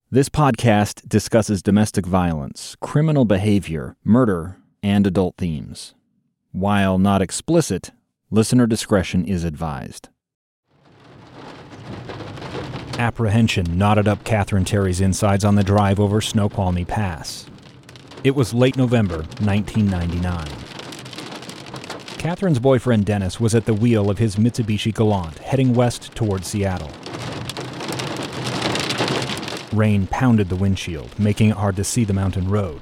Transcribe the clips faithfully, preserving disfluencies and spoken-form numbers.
This podcast discusses domestic violence, criminal behavior, murder, and adult themes. While not explicit, listener discretion is advised. Apprehension knotted up Catherine Terry's insides on the drive over Snoqualmie Pass. It was late November, nineteen ninety-nine. Catherine's boyfriend Dennis was at the wheel of his Mitsubishi Galant, heading west toward Seattle. Rain pounded the windshield, making it hard to see the mountain road.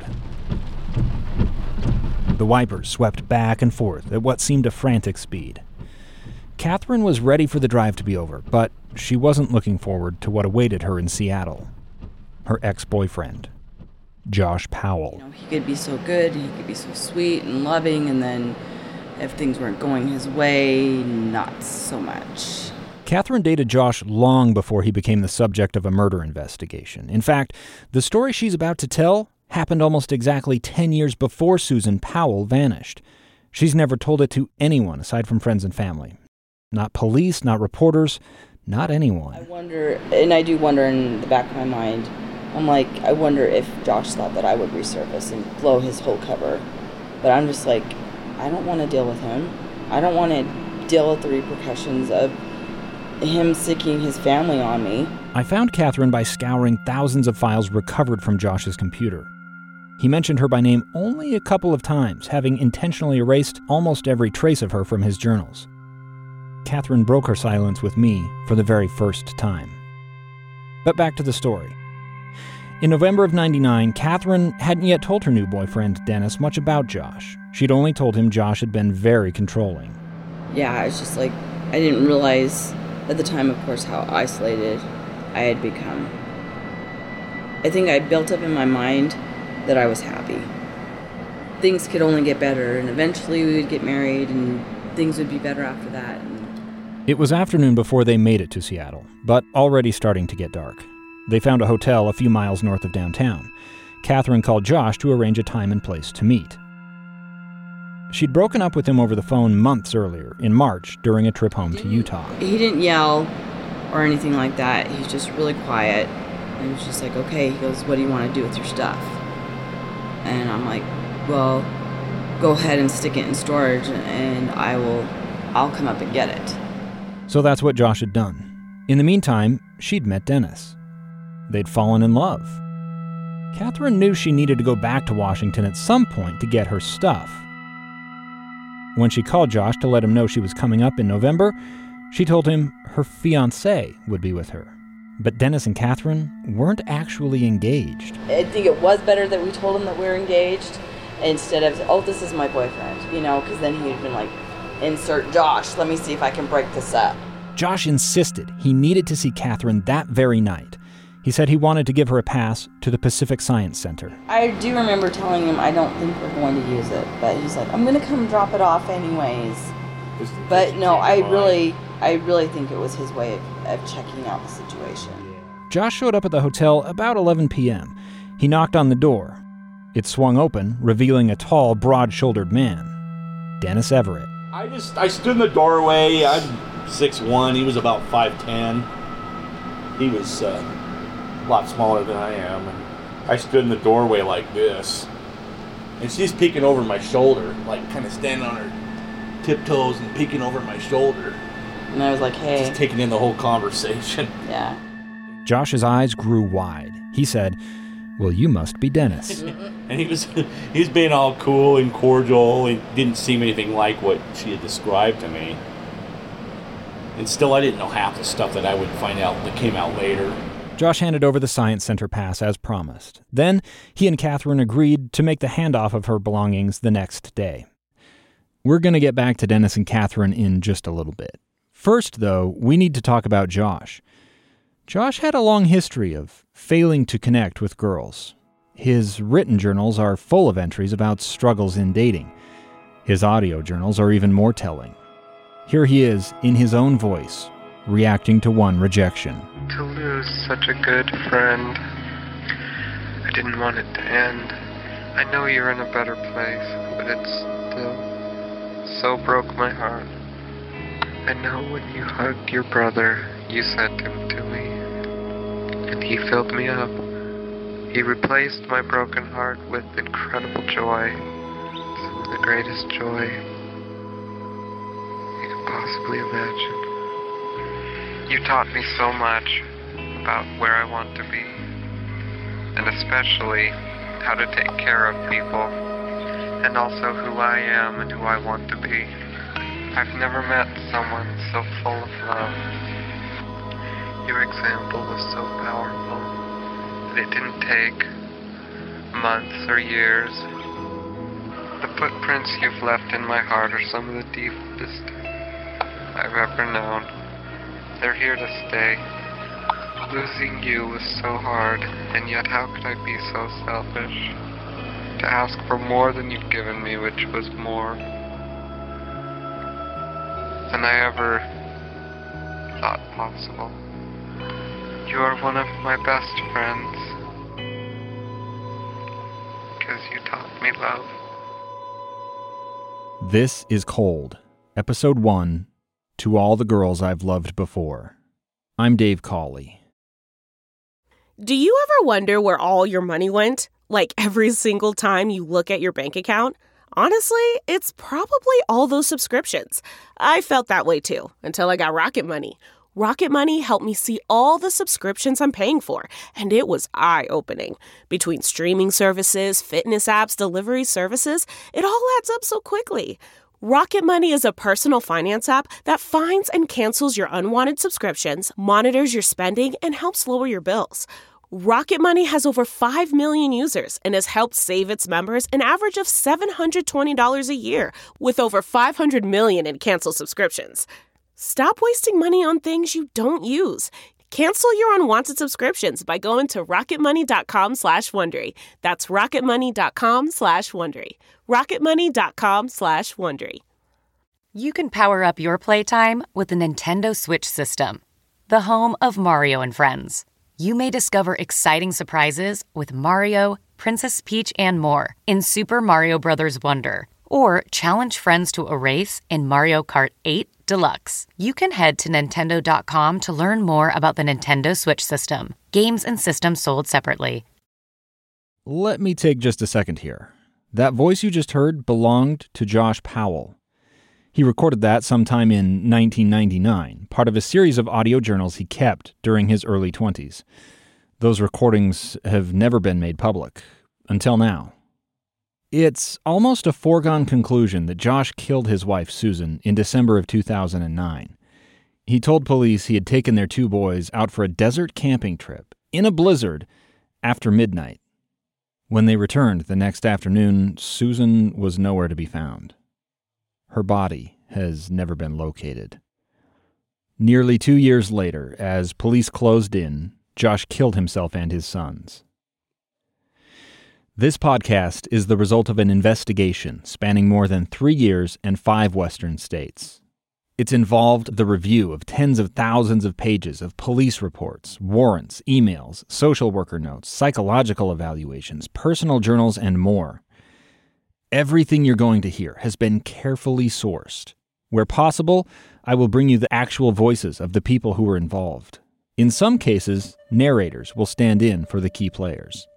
The wipers swept back and forth at what seemed a frantic speed. Catherine was ready for the drive to be over, but she wasn't looking forward to what awaited her in Seattle. Her ex-boyfriend, Josh Powell. You know, he could be so good, he could be so sweet and loving, and then if things weren't going his way, not so much. Catherine dated Josh long before he became the subject of a murder investigation. In fact, the story she's about to tell happened almost exactly ten years before Susan Powell vanished. She's never told it to anyone aside from friends and family. Not police, not reporters, not anyone. I wonder, and I do wonder in the back of my mind, I'm like, I wonder if Josh thought that I would resurface and blow his whole cover. But I'm just like, I don't want to deal with him. I don't want to deal with the repercussions of him sicking his family on me. I found Catherine by scouring thousands of files recovered from Josh's computer. He mentioned her by name only a couple of times, having intentionally erased almost every trace of her from his journals. Catherine broke her silence with me for the very first time. But back to the story. In November of ninety-nine, Catherine hadn't yet told her new boyfriend, Dennis, much about Josh. She'd only told him Josh had been very controlling. Yeah, it's just like, I didn't realize at the time, of course, how isolated I had become. I think I built up in my mind that I was happy. Things could only get better, and eventually we would get married, and things would be better after that. It was afternoon before they made it to Seattle, but already starting to get dark. They found a hotel a few miles north of downtown. Catherine called Josh to arrange a time and place to meet. She'd broken up with him over the phone months earlier, in March, during a trip home to Utah. He didn't yell or anything like that. He was just really quiet. And he was just like, okay, he goes, what do you want to do with your stuff? And I'm like, well, go ahead and stick it in storage and I will, I'll come up and get it. So that's what Josh had done. In the meantime, she'd met Dennis. They'd fallen in love. Catherine knew she needed to go back to Washington at some point to get her stuff. When she called Josh to let him know she was coming up in November, she told him her fiancé would be with her. But Dennis and Catherine weren't actually engaged. I think it was better that we told him that we were engaged instead of, oh, this is my boyfriend, you know, because then he'd been like, insert Josh, let me see if I can break this up. Josh insisted he needed to see Catherine that very night. He said he wanted to give her a pass to the Pacific Science Center. I do remember telling him I don't think we're going to use it, but he's like, I'm going to come drop it off anyways. Just, but just no, I really, I really think it was his way of, of checking out the situation. Josh showed up at the hotel about eleven p.m. He knocked on the door. It swung open, revealing a tall, broad-shouldered man, Dennis Everett. I just, I stood in the doorway. I'm six one. He was about five ten. He was uh, a lot smaller than I am. And I stood in the doorway like this. And she's peeking over my shoulder, like kind of standing on her tiptoes and peeking over my shoulder. And I was like, hey. Just taking in the whole conversation. Yeah. Josh's eyes grew wide. He said, well, you must be Dennis. And he was he was being all cool and cordial. He didn't seem anything like what she had described to me. And still, I didn't know half the stuff that I would find out that came out later. Josh handed over the Science Center pass as promised. Then, he and Catherine agreed to make the handoff of her belongings the next day. We're going to get back to Dennis and Catherine in just a little bit. First, though, we need to talk about Josh. Josh had a long history of failing to connect with girls. His written journals are full of entries about struggles in dating. His audio journals are even more telling. Here he is, in his own voice, reacting to one rejection. To lose such a good friend. I didn't want it to end. I know you're in a better place, but it still so broke my heart. I know when you hugged your brother, you sent him to me, and he filled me up He replaced my broken heart with incredible joy. Some of the greatest joy you could possibly imagine. You taught me so much about where I want to be, and especially how to take care of people, and also who I am and who I want to be. I've never met someone so full of love. Your example was so powerful that it didn't take months or years. The footprints you've left in my heart are some of the deepest I've ever known. They're here to stay. Losing you was so hard, and yet how could I be so selfish? To ask for more than you've given me, which was more than I ever thought possible. You are one of my best friends, because you taught me love. This is Cold, Episode one, To All the Girls I've Loved Before. I'm Dave Cawley. Do you ever wonder where all your money went? Like every single time you look at your bank account? Honestly, it's probably all those subscriptions. I felt that way too, until I got Rocket Money. Rocket Money helped me see all the subscriptions I'm paying for, and it was eye-opening. Between streaming services, fitness apps, delivery services, it all adds up so quickly. Rocket Money is a personal finance app that finds and cancels your unwanted subscriptions, monitors your spending, and helps lower your bills. Rocket Money has over five million users and has helped save its members an average of seven hundred twenty dollars a year, with over five hundred million in canceled subscriptions. Stop wasting money on things you don't use. Cancel your unwanted subscriptions by going to rocketmoney.com slash Wondery. That's rocketmoney.com slash Wondery. rocketmoney.com slash Wondery. You can power up your playtime with the Nintendo Switch system, the home of Mario and Friends. You may discover exciting surprises with Mario, Princess Peach, and more in Super Mario Bros. Wonder, or challenge friends to a race in Mario Kart eight Deluxe. You can head to Nintendo dot com to learn more about the Nintendo Switch system. Games and systems sold separately. Let me take just a second here. That voice you just heard belonged to Josh Powell. He recorded that sometime in nineteen ninety-nine, part of a series of audio journals he kept during his early twenties. Those recordings have never been made public, until now. It's almost a foregone conclusion that Josh killed his wife, Susan, in December of two thousand nine. He told police he had taken their two boys out for a desert camping trip, in a blizzard, after midnight. When they returned the next afternoon, Susan was nowhere to be found. Her body has never been located. Nearly two years later, as police closed in, Josh killed himself and his sons. This podcast is the result of an investigation spanning more than three years and five Western states. It's involved the review of tens of thousands of pages of police reports, warrants, emails, social worker notes, psychological evaluations, personal journals, and more. Everything you're going to hear has been carefully sourced. Where possible, I will bring you the actual voices of the people who were involved. In some cases, narrators will stand in for the key players.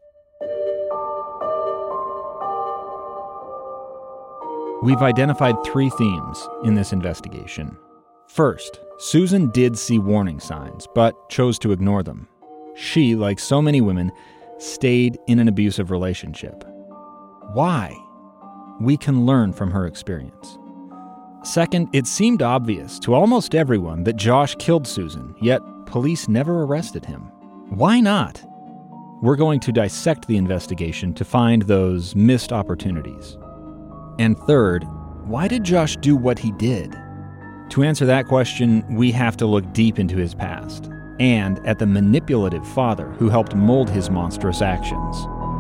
We've identified three themes in this investigation. First, Susan did see warning signs, but chose to ignore them. She, like so many women, stayed in an abusive relationship. Why? We can learn from her experience. Second, it seemed obvious to almost everyone that Josh killed Susan, yet police never arrested him. Why not? We're going to dissect the investigation to find those missed opportunities. And third, why did Josh do what he did? To answer that question, we have to look deep into his past, and at the manipulative father who helped mold his monstrous actions.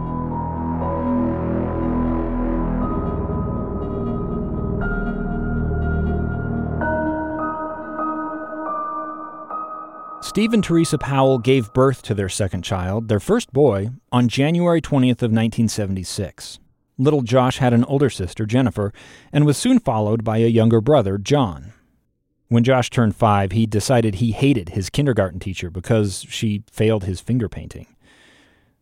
Steve and Teresa Powell gave birth to their second child, their first boy, on January twentieth of nineteen seventy-six. Little Josh had an older sister, Jennifer, and was soon followed by a younger brother, John. When Josh turned five, he decided he hated his kindergarten teacher because she failed his finger painting.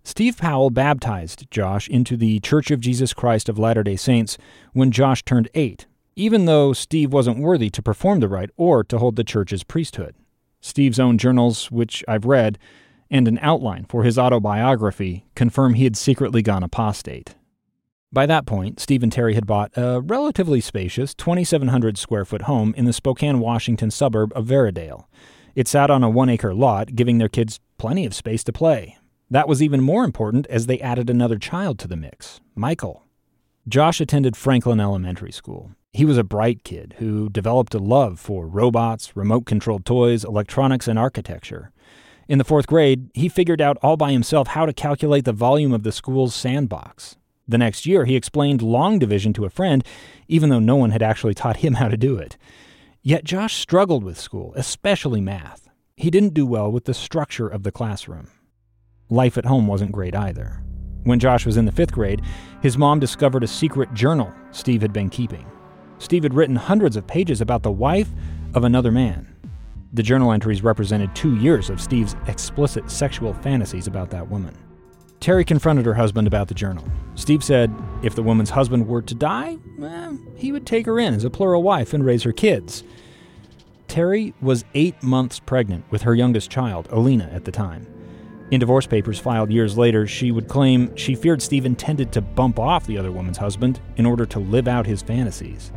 Steve Powell baptized Josh into the Church of Jesus Christ of Latter-day Saints when Josh turned eight, even though Steve wasn't worthy to perform the rite or to hold the church's priesthood. Steve's own journals, which I've read, and an outline for his autobiography confirm he had secretly gone apostate. By that point, Steve and Terry had bought a relatively spacious twenty-seven hundred square foot home in the Spokane, Washington suburb of Veradale. It sat on a one-acre lot, giving their kids plenty of space to play. That was even more important as they added another child to the mix, Michael. Josh attended Franklin Elementary School. He was a bright kid who developed a love for robots, remote-controlled toys, electronics, and architecture. In the fourth grade, he figured out all by himself how to calculate the volume of the school's sandbox. The next year, he explained long division to a friend, even though no one had actually taught him how to do it. Yet Josh struggled with school, especially math. He didn't do well with the structure of the classroom. Life at home wasn't great either. When Josh was in the fifth grade, his mom discovered a secret journal Steve had been keeping. Steve had written hundreds of pages about the wife of another man. The journal entries represented two years of Steve's explicit sexual fantasies about that woman. Terry confronted her husband about the journal. Steve said if the woman's husband were to die, eh, he would take her in as a plural wife and raise her kids. Terry was eight months pregnant with her youngest child, Alina, at the time. In divorce papers filed years later, she would claim she feared Steve intended to bump off the other woman's husband in order to live out his fantasies.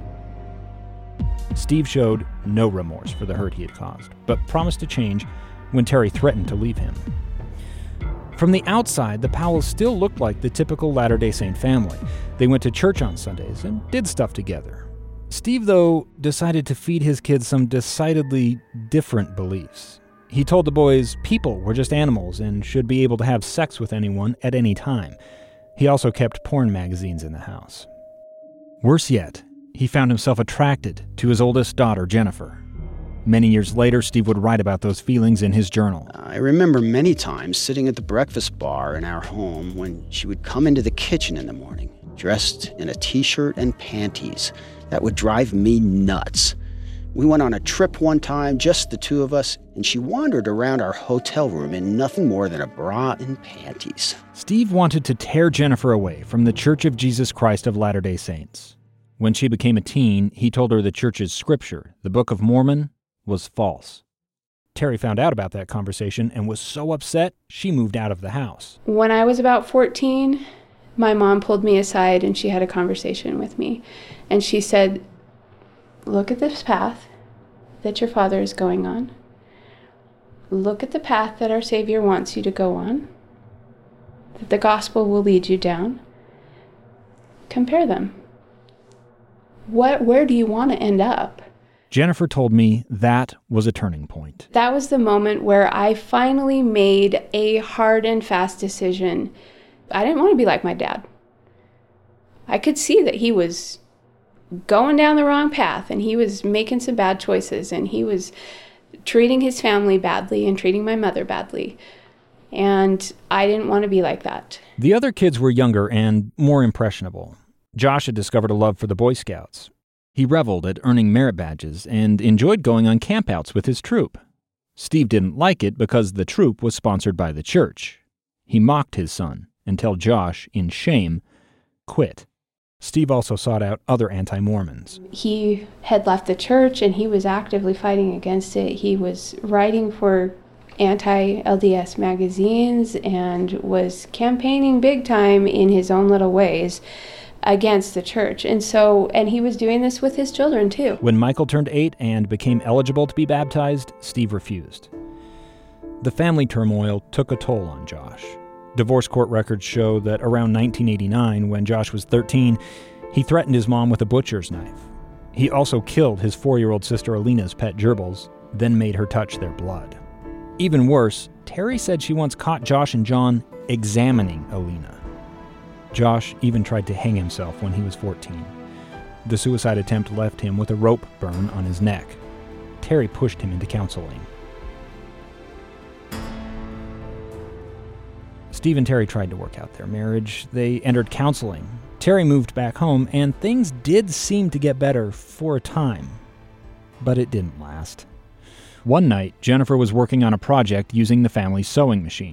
Steve showed no remorse for the hurt he had caused, but promised to change when Terry threatened to leave him. From the outside, the Powells still looked like the typical Latter-day Saint family. They went to church on Sundays and did stuff together. Steve, though, decided to feed his kids some decidedly different beliefs. He told the boys people were just animals and should be able to have sex with anyone at any time. He also kept porn magazines in the house. Worse yet, he found himself attracted to his oldest daughter, Jennifer. Many years later, Steve would write about those feelings in his journal. I remember many times sitting at the breakfast bar in our home when she would come into the kitchen in the morning, dressed in a t-shirt and panties. That would drive me nuts. We went on a trip one time, just the two of us, and she wandered around our hotel room in nothing more than a bra and panties. Steve wanted to tear Jennifer away from the Church of Jesus Christ of Latter-day Saints. When she became a teen, he told her the church's scripture, the Book of Mormon, was false. Terry found out about that conversation and was so upset, she moved out of the house. When I was about fourteen, my mom pulled me aside and she had a conversation with me. And she said, look at this path that your father is going on. Look at the path that our Savior wants you to go on, that the gospel will lead you down. Compare them. What, where do you want to end up? Jennifer told me that was a turning point. That was the moment where I finally made a hard and fast decision. I didn't want to be like my dad. I could see that he was going down the wrong path and he was making some bad choices and he was treating his family badly and treating my mother badly. And I didn't want to be like that. The other kids were younger and more impressionable. Josh had discovered a love for the Boy Scouts. He reveled at earning merit badges and enjoyed going on campouts with his troop. Steve didn't like it because the troop was sponsored by the church. He mocked his son until Josh, in shame, quit. Steve also sought out other anti-Mormons. He had left the church and he was actively fighting against it. He was writing for anti-L D S magazines and was campaigning big time in his own little ways against the church. And so, and he was doing this with his children too. When Michael turned eight and became eligible to be baptized, Steve refused. The family turmoil took a toll on Josh. Divorce court records show that around nineteen eighty-nine, when Josh was thirteen, he threatened his mom with a butcher's knife. He also killed his four-year-old sister Alina's pet gerbils, then made her touch their blood. Even worse, Terry said she once caught Josh and John examining Alina. Josh even tried to hang himself when he was fourteen. The suicide attempt left him with a rope burn on his neck. Terry pushed him into counseling. Steve and Terry tried to work out their marriage. They entered counseling. Terry moved back home, and things did seem to get better for a time. But it didn't last. One night, Jennifer was working on a project using the family's sewing machine.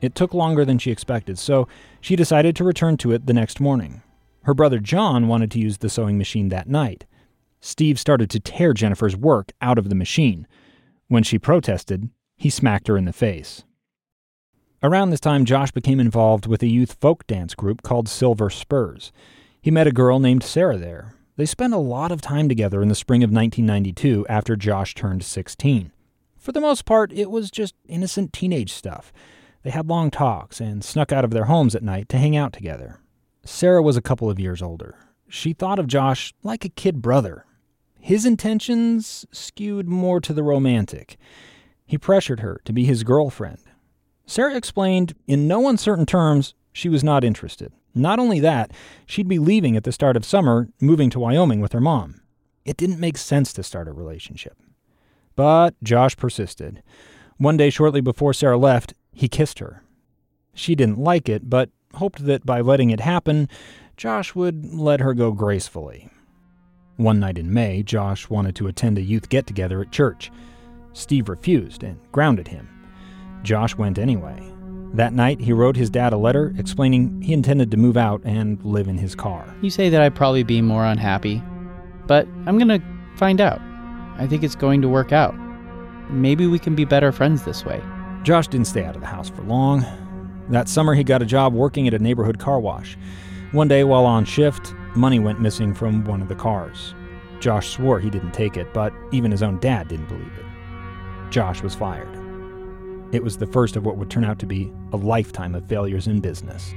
It took longer than she expected, so she decided to return to it the next morning. Her brother John wanted to use the sewing machine that night. Steve started to tear Jennifer's work out of the machine. When she protested, he smacked her in the face. Around this time, Josh became involved with a youth folk dance group called Silver Spurs. He met a girl named Sarah there. They spent a lot of time together in the spring of nineteen ninety-two after Josh turned sixteen. For the most part, it was just innocent teenage stuff. They had long talks and snuck out of their homes at night to hang out together. Sarah was a couple of years older. She thought of Josh like a kid brother. His intentions skewed more to the romantic. He pressured her to be his girlfriend. Sarah explained, in no uncertain terms, she was not interested. Not only that, she'd be leaving at the start of summer, moving to Wyoming with her mom. It didn't make sense to start a relationship. But Josh persisted. One day shortly before Sarah left, he kissed her. She didn't like it, but hoped that by letting it happen, Josh would let her go gracefully. One night in May, Josh wanted to attend a youth get-together at church. Steve refused and grounded him. Josh went anyway. That night, he wrote his dad a letter explaining he intended to move out and live in his car. You say that I'd probably be more unhappy, but I'm going to find out. I think it's going to work out. Maybe we can be better friends this way. Josh didn't stay out of the house for long. That summer, he got a job working at a neighborhood car wash. One day, while on shift, money went missing from one of the cars. Josh swore he didn't take it, but even his own dad didn't believe it. Josh was fired. It was the first of what would turn out to be a lifetime of failures in business.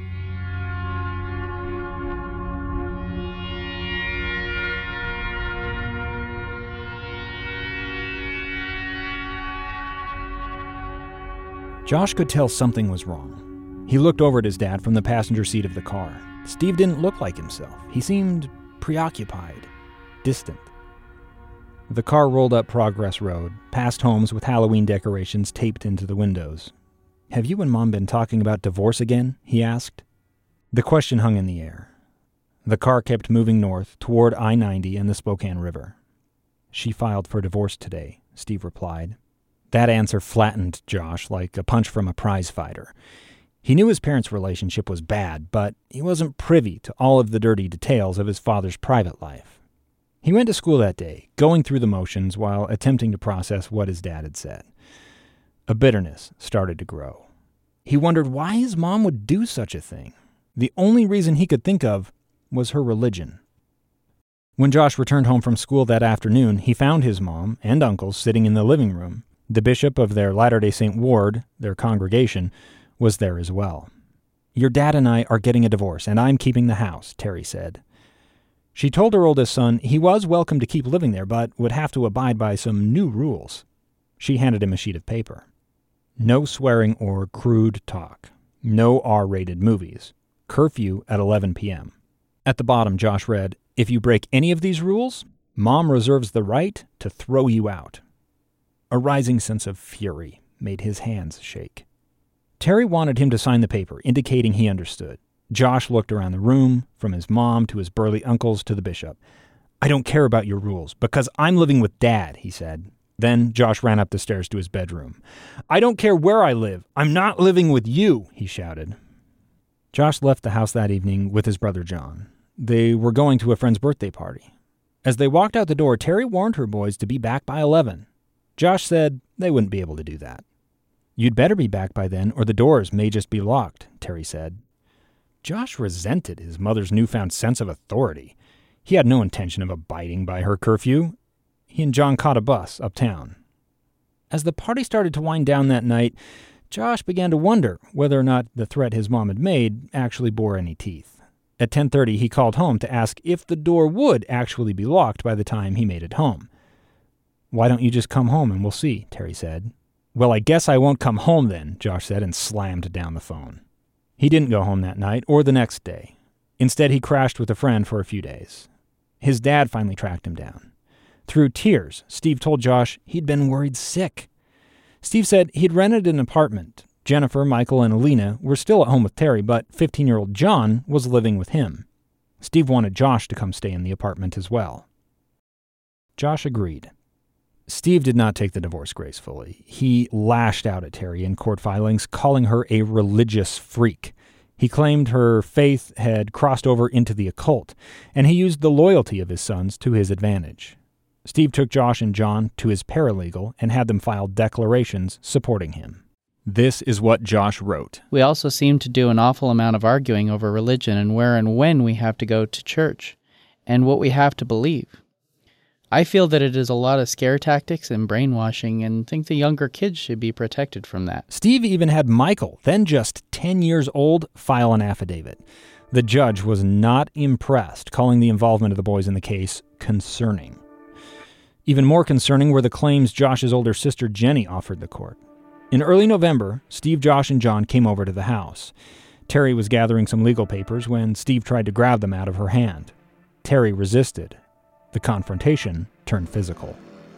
Josh could tell something was wrong. He looked over at his dad from the passenger seat of the car. Steve didn't look like himself. He seemed preoccupied, distant. The car rolled up Progress Road, past homes with Halloween decorations taped into the windows. "Have you and Mom been talking about divorce again?" he asked. The question hung in the air. The car kept moving north, toward I ninety and the Spokane River. "She filed for divorce today," Steve replied. That answer flattened Josh like a punch from a prize fighter. He knew his parents' relationship was bad, but he wasn't privy to all of the dirty details of his father's private life. He went to school that day, going through the motions while attempting to process what his dad had said. A bitterness started to grow. He wondered why his mom would do such a thing. The only reason he could think of was her religion. When Josh returned home from school that afternoon, he found his mom and uncles sitting in the living room. The bishop of their Latter-day Saint ward, their congregation, was there as well. "Your dad and I are getting a divorce, and I'm keeping the house," Terry said. She told her oldest son he was welcome to keep living there, but would have to abide by some new rules. She handed him a sheet of paper. No swearing or crude talk. No R-rated movies. Curfew at eleven p.m. At the bottom, Josh read, "If you break any of these rules, Mom reserves the right to throw you out." A rising sense of fury made his hands shake. Terry wanted him to sign the paper, indicating he understood. Josh looked around the room, from his mom to his burly uncles to the bishop. "I don't care about your rules, because I'm living with Dad," he said. Then Josh ran up the stairs to his bedroom. "I don't care where I live. I'm not living with you," he shouted. Josh left the house that evening with his brother John. They were going to a friend's birthday party. As they walked out the door, Terry warned her boys to be back by eleven. Josh said they wouldn't be able to do that. "You'd better be back by then, or the doors may just be locked," Terry said. Josh resented his mother's newfound sense of authority. He had no intention of abiding by her curfew. He and John caught a bus uptown. As the party started to wind down that night, Josh began to wonder whether or not the threat his mom had made actually bore any teeth. At ten thirty, he called home to ask if the door would actually be locked by the time he made it home. "Why don't you just come home and we'll see," Terry said. "Well, I guess I won't come home then," Josh said and slammed down the phone. He didn't go home that night or the next day. Instead, he crashed with a friend for a few days. His dad finally tracked him down. Through tears, Steve told Josh he'd been worried sick. Steve said he'd rented an apartment. Jennifer, Michael, and Alina were still at home with Terry, but fifteen-year-old John was living with him. Steve wanted Josh to come stay in the apartment as well. Josh agreed. Steve did not take the divorce gracefully. He lashed out at Terry in court filings, calling her a religious freak. He claimed her faith had crossed over into the occult, and he used the loyalty of his sons to his advantage. Steve took Josh and John to his paralegal and had them file declarations supporting him. This is what Josh wrote. We also seem to do an awful amount of arguing over religion and where and when we have to go to church and what we have to believe. I feel that it is a lot of scare tactics and brainwashing and think the younger kids should be protected from that. Steve even had Michael, then just ten years old, file an affidavit. The judge was not impressed, calling the involvement of the boys in the case concerning. Even more concerning were the claims Josh's older sister Jenny offered the court. In early November, Steve, Josh, and John came over to the house. Terry was gathering some legal papers when Steve tried to grab them out of her hand. Terry resisted. The confrontation turned physical.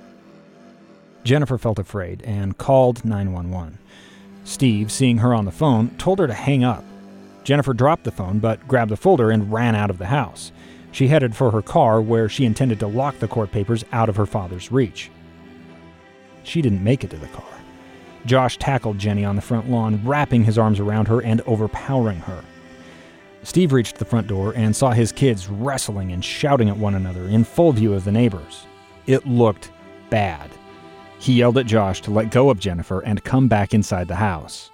Jennifer felt afraid and called nine one one. Steve, seeing her on the phone, told her to hang up. Jennifer dropped the phone but grabbed the folder and ran out of the house. She headed for her car where she intended to lock the court papers out of her father's reach. She didn't make it to the car. Josh tackled Jenny on the front lawn, wrapping his arms around her and overpowering her. Steve reached the front door and saw his kids wrestling and shouting at one another in full view of the neighbors. It looked bad. He yelled at Josh to let go of Jennifer and come back inside the house.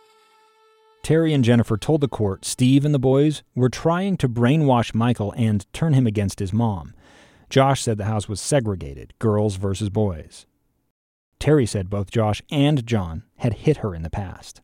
Terry and Jennifer told the court Steve and the boys were trying to brainwash Michael and turn him against his mom. Josh said the house was segregated, girls versus boys. Terry said both Josh and John had hit her in the past.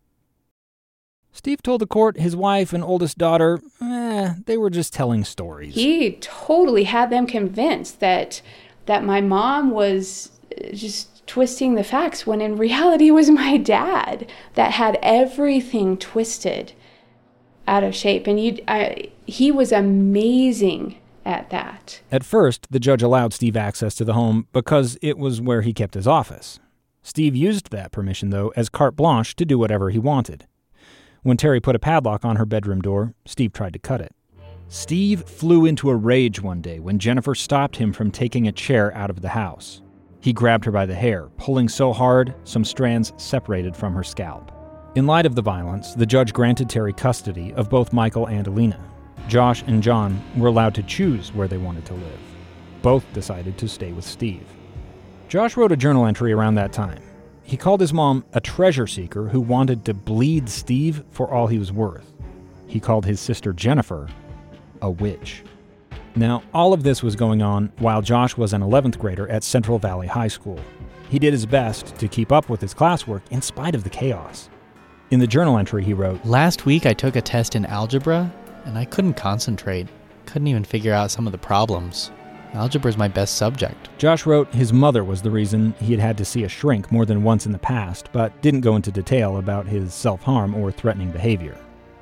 Steve told the court his wife and oldest daughter, eh, they were just telling stories. He totally had them convinced that that my mom was just twisting the facts, when in reality it was my dad that had everything twisted out of shape. And you, I, he was amazing at that. At first, the judge allowed Steve access to the home because it was where he kept his office. Steve used that permission, though, as carte blanche to do whatever he wanted. When Terry put a padlock on her bedroom door, Steve tried to cut it. Steve flew into a rage one day when Jennifer stopped him from taking a chair out of the house. He grabbed her by the hair, pulling so hard some strands separated from her scalp. In light of the violence, the judge granted Terry custody of both Michael and Alina. Josh and John were allowed to choose where they wanted to live. Both decided to stay with Steve. Josh wrote a journal entry around that time. He called his mom a treasure seeker who wanted to bleed Steve for all he was worth. He called his sister Jennifer a witch. Now, all of this was going on while Josh was an eleventh grader at Central Valley High School. He did his best to keep up with his classwork in spite of the chaos. In the journal entry, he wrote, "Last week I took a test in algebra, and I couldn't concentrate. Couldn't even figure out some of the problems. Algebra is my best subject." Josh wrote his mother was the reason he had had to see a shrink more than once in the past, but didn't go into detail about his self-harm or threatening behavior.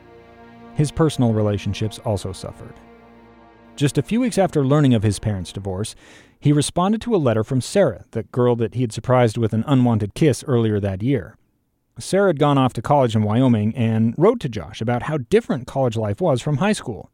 His personal relationships also suffered. Just a few weeks after learning of his parents' divorce, he responded to a letter from Sarah, the girl that he had surprised with an unwanted kiss earlier that year. Sarah had gone off to college in Wyoming and wrote to Josh about how different college life was from high school.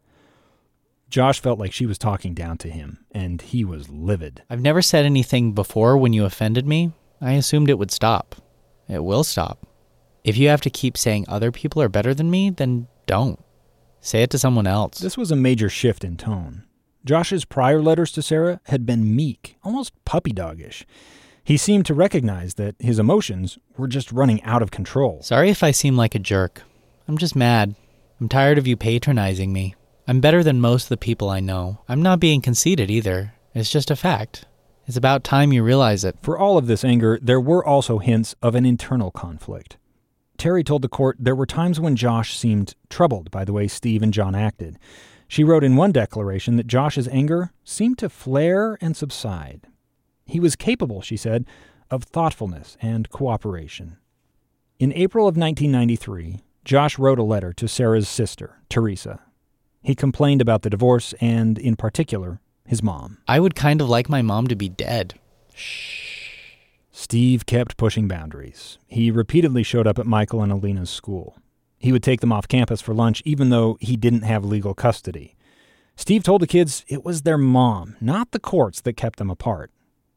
Josh felt like she was talking down to him, and he was livid. "I've never said anything before when you offended me. I assumed it would stop. It will stop. If you have to keep saying other people are better than me, then don't. Say it to someone else." This was a major shift in tone. Josh's prior letters to Sarah had been meek, almost puppy-doggish. He seemed to recognize that his emotions were just running out of control. "Sorry if I seem like a jerk. I'm just mad. I'm tired of you patronizing me. I'm better than most of the people I know. I'm not being conceited either. It's just a fact. It's about time you realize it." For all of this anger, there were also hints of an internal conflict. Terry told the court there were times when Josh seemed troubled by the way Steve and John acted. She wrote in one declaration that Josh's anger seemed to flare and subside. He was capable, she said, of thoughtfulness and cooperation. In April of nineteen ninety-three, Josh wrote a letter to Sarah's sister, Teresa. He complained about the divorce and, in particular, his mom. "I would kind of like my mom to be dead." Shh. Steve kept pushing boundaries. He repeatedly showed up at Michael and Alina's school. He would take them off campus for lunch even though he didn't have legal custody. Steve told the kids it was their mom, not the courts, that kept them apart.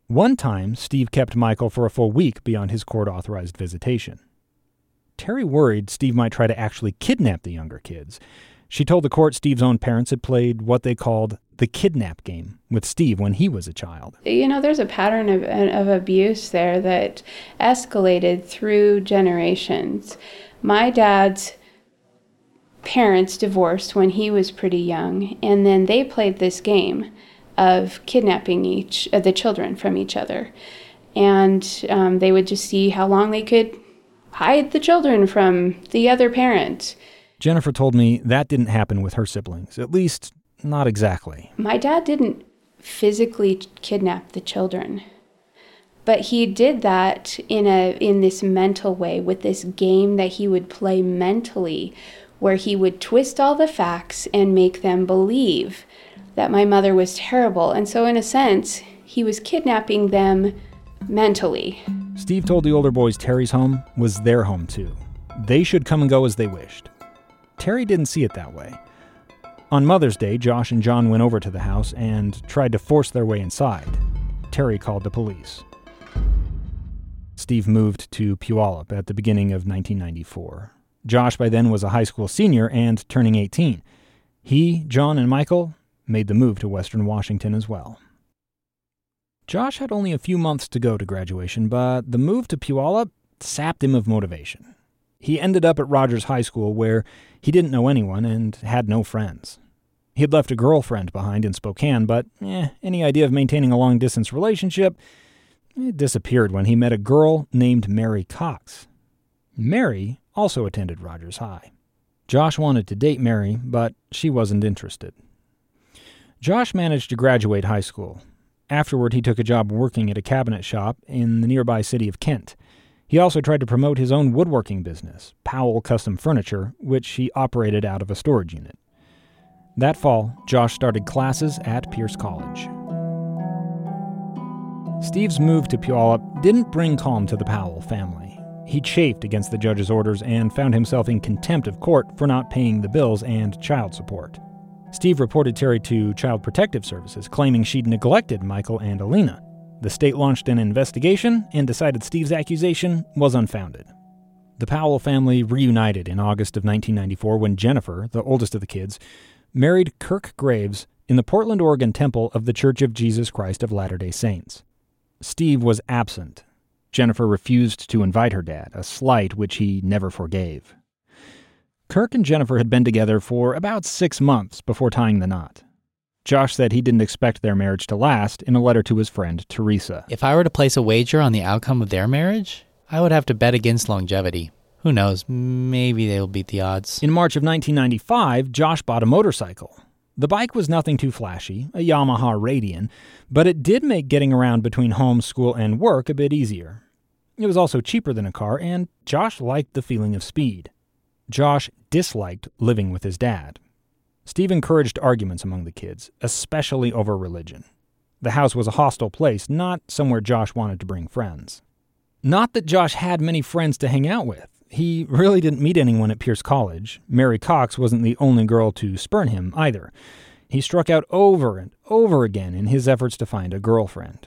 One time, Steve kept Michael for a full week beyond his court-authorized visitation. Terry worried Steve might try to actually kidnap the younger kids. She told the court Steve's own parents had played what they called the kidnap game with Steve when he was a child. You know, there's a pattern of, of abuse there that escalated through generations. My dad's parents divorced when he was pretty young, and then they played this game of kidnapping each of the children from each other. And um, they would just see how long they could hide the children from the other parent. Jennifer told me that didn't happen with her siblings, at least not exactly. My dad didn't physically kidnap the children, but he did that in a in this mental way with this game that he would play mentally, where he would twist all the facts and make them believe that my mother was terrible. And so in a sense, he was kidnapping them mentally. Steve told the older boys Terry's home was their home too. They should come and go as they wished. Terry didn't see it that way. On Mother's Day, Josh and John went over to the house and tried to force their way inside. Terry called the police. Steve moved to Puyallup at the beginning of nineteen ninety-four. Josh by then was a high school senior and turning eighteen. He, John, and Michael made the move to Western Washington as well. Josh had only a few months to go to graduation, but the move to Puyallup sapped him of motivation. He ended up at Rogers High School, where he didn't know anyone and had no friends. He had left a girlfriend behind in Spokane, but eh, any idea of maintaining a long-distance relationship it disappeared when he met a girl named Mary Cox. Mary also attended Rogers High. Josh wanted to date Mary, but she wasn't interested. Josh managed to graduate high school. Afterward, he took a job working at a cabinet shop in the nearby city of Kent. He also tried to promote his own woodworking business, Powell Custom Furniture, which he operated out of a storage unit. That fall, Josh started classes at Pierce College. Steve's move to Puyallup didn't bring calm to the Powell family. He chafed against the judge's orders and found himself in contempt of court for not paying the bills and child support. Steve reported Terry to Child Protective Services, claiming she'd neglected Michael and Alina. The state launched an investigation and decided Steve's accusation was unfounded. The Powell family reunited in August of nineteen ninety-four when Jennifer, the oldest of the kids, married Kirk Graves in the Portland, Oregon temple of the Church of Jesus Christ of Latter-day Saints. Steve was absent. Jennifer refused to invite her dad, a slight which he never forgave. Kirk and Jennifer had been together for about six months before tying the knot. Josh said he didn't expect their marriage to last in a letter to his friend, Teresa. If I were to place a wager on the outcome of their marriage, I would have to bet against longevity. Who knows, maybe they'll beat the odds. In March of nineteen ninety-five, Josh bought a motorcycle. The bike was nothing too flashy, a Yamaha Radian, but it did make getting around between home, school, and work a bit easier. It was also cheaper than a car, and Josh liked the feeling of speed. Josh disliked living with his dad. Steve encouraged arguments among the kids, especially over religion. The house was a hostile place, not somewhere Josh wanted to bring friends. Not that Josh had many friends to hang out with. He really didn't meet anyone at Pierce College. Mary Cox wasn't the only girl to spurn him, either. He struck out over and over again in his efforts to find a girlfriend.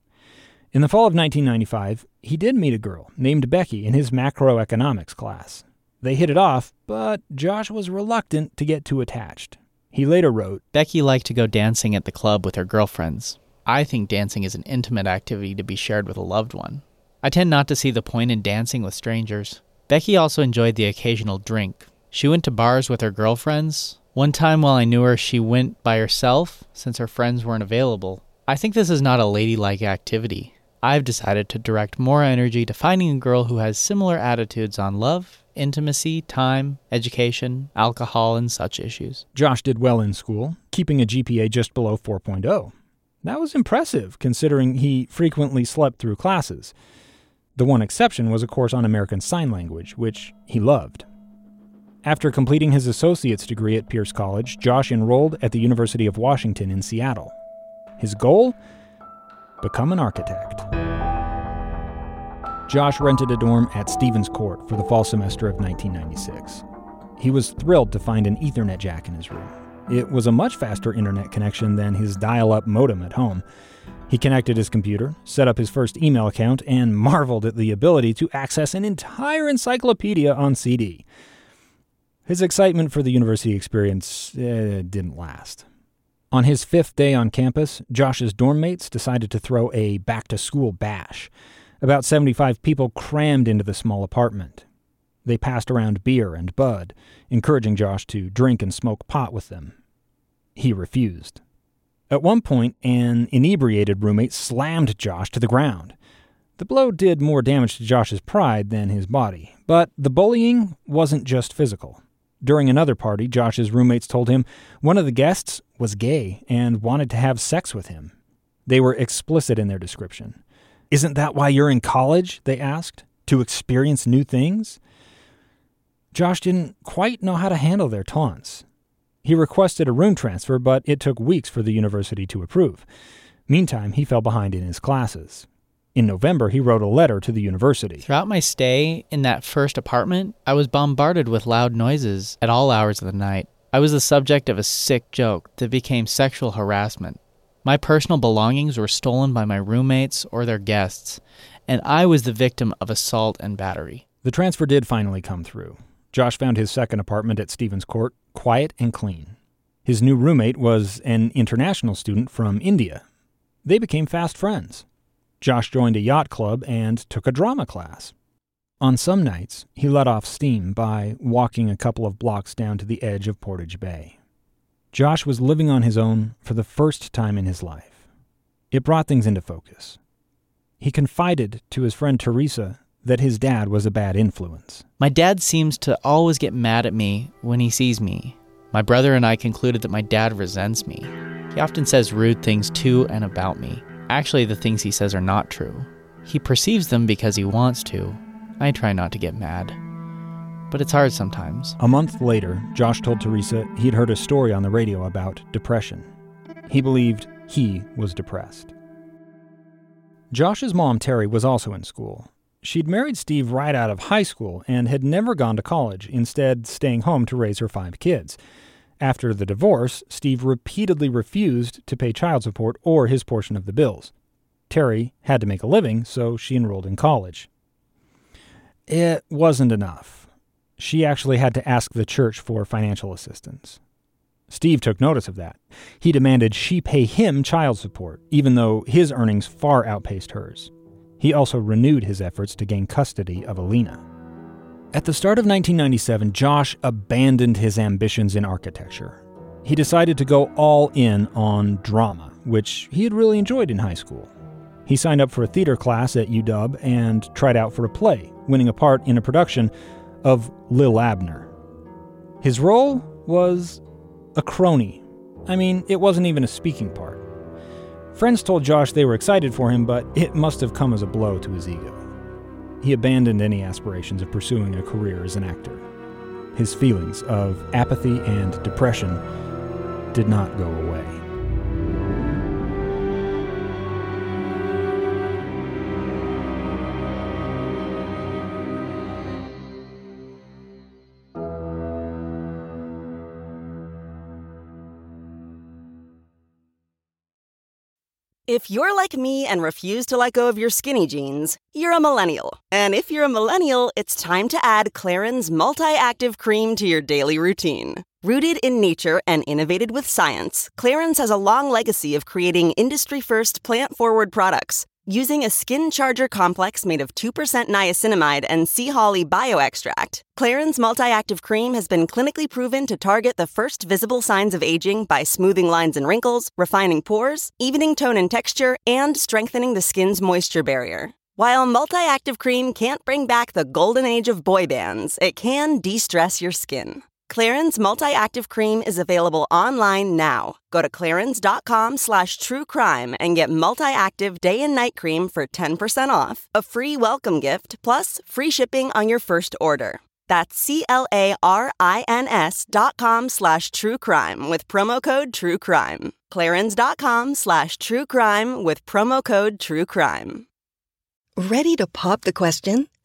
In the fall of nineteen ninety-five, he did meet a girl named Becky in his macroeconomics class. They hit it off, but Josh was reluctant to get too attached. He later wrote, Becky liked to go dancing at the club with her girlfriends. I think dancing is an intimate activity to be shared with a loved one. I tend not to see the point in dancing with strangers. Becky also enjoyed the occasional drink. She went to bars with her girlfriends. One time while I knew her, she went by herself since her friends weren't available. I think this is not a ladylike activity. I've decided to direct more energy to finding a girl who has similar attitudes on love, intimacy, time, education, alcohol, and such issues. Josh did well in school, keeping a G P A just below four point oh. That was impressive, considering he frequently slept through classes. The one exception was a course on American Sign Language, which he loved. After completing his associate's degree at Pierce College, Josh enrolled at the University of Washington in Seattle. His goal? Become an architect. Josh rented a dorm at Stevens Court for the fall semester of nineteen ninety-six. He was thrilled to find an Ethernet jack in his room. It was a much faster internet connection than his dial-up modem at home. He connected his computer, set up his first email account, and marveled at the ability to access an entire encyclopedia on C D. His excitement for the university experience eh, didn't last. On his fifth day on campus, Josh's dorm mates decided to throw a back-to-school bash. About seventy-five people crammed into the small apartment. They passed around beer and bud, encouraging Josh to drink and smoke pot with them. He refused. At one point, an inebriated roommate slammed Josh to the ground. The blow did more damage to Josh's pride than his body, but the bullying wasn't just physical. During another party, Josh's roommates told him one of the guests was gay and wanted to have sex with him. They were explicit in their description. "Isn't that why you're in college?" they asked. "To experience new things?" Josh didn't quite know how to handle their taunts. He requested a room transfer, but it took weeks for the university to approve. Meantime, he fell behind in his classes. In November, he wrote a letter to the university. Throughout my stay in that first apartment, I was bombarded with loud noises at all hours of the night. I was the subject of a sick joke that became sexual harassment. My personal belongings were stolen by my roommates or their guests, and I was the victim of assault and battery. The transfer did finally come through. Josh found his second apartment at Stevens Court quiet and clean. His new roommate was an international student from India. They became fast friends. Josh joined a yacht club and took a drama class. On some nights, he let off steam by walking a couple of blocks down to the edge of Portage Bay. Josh was living on his own for the first time in his life. It brought things into focus. He confided to his friend Teresa that his dad was a bad influence. My dad seems to always get mad at me when he sees me. My brother and I concluded that my dad resents me. He often says rude things to and about me. Actually, the things he says are not true. He perceives them because he wants to. I try not to get mad. But it's hard sometimes. A month later, Josh told Teresa he'd heard a story on the radio about depression. He believed he was depressed. Josh's mom, Terry, was also in school. She'd married Steve right out of high school and had never gone to college, instead staying home to raise her five kids. After the divorce, Steve repeatedly refused to pay child support or his portion of the bills. Terry had to make a living, so she enrolled in college. It wasn't enough. She actually had to ask the church for financial assistance. Steve took notice of that. He demanded she pay him child support, even though his earnings far outpaced hers. He also renewed his efforts to gain custody of Alina. At the start of nineteen ninety-seven, Josh abandoned his ambitions in architecture. He decided to go all in on drama, which he had really enjoyed in high school. He signed up for a theater class at U W and tried out for a play, winning a part in a production of Lil Abner. His role was a crony. I mean, it wasn't even a speaking part. Friends told Josh they were excited for him, but it must have come as a blow to his ego. He abandoned any aspirations of pursuing a career as an actor. His feelings of apathy and depression did not go away. If you're like me and refuse to let go of your skinny jeans, you're a millennial. And if you're a millennial, it's time to add Clarins Multi-Active Cream to your daily routine. Rooted in nature and innovated with science, Clarins has a long legacy of creating industry-first plant-forward products. Using a skin charger complex made of two percent niacinamide and sea holly bioextract, Clarins Multi-Active Cream has been clinically proven to target the first visible signs of aging by smoothing lines and wrinkles, refining pores, evening tone and texture, and strengthening the skin's moisture barrier. While Multi-Active Cream can't bring back the golden age of boy bands, it can de-stress your skin. Clarins Multi-Active Cream is available online now. Go to clarins.com slash true crime and get Multi-Active Day and Night Cream for ten percent off, a free welcome gift, plus free shipping on your first order. That's C-L-A-R-I-N-S dot com slash true crime with promo code true crime. Clarins.com slash true crime with promo code true crime. Ready to pop the question?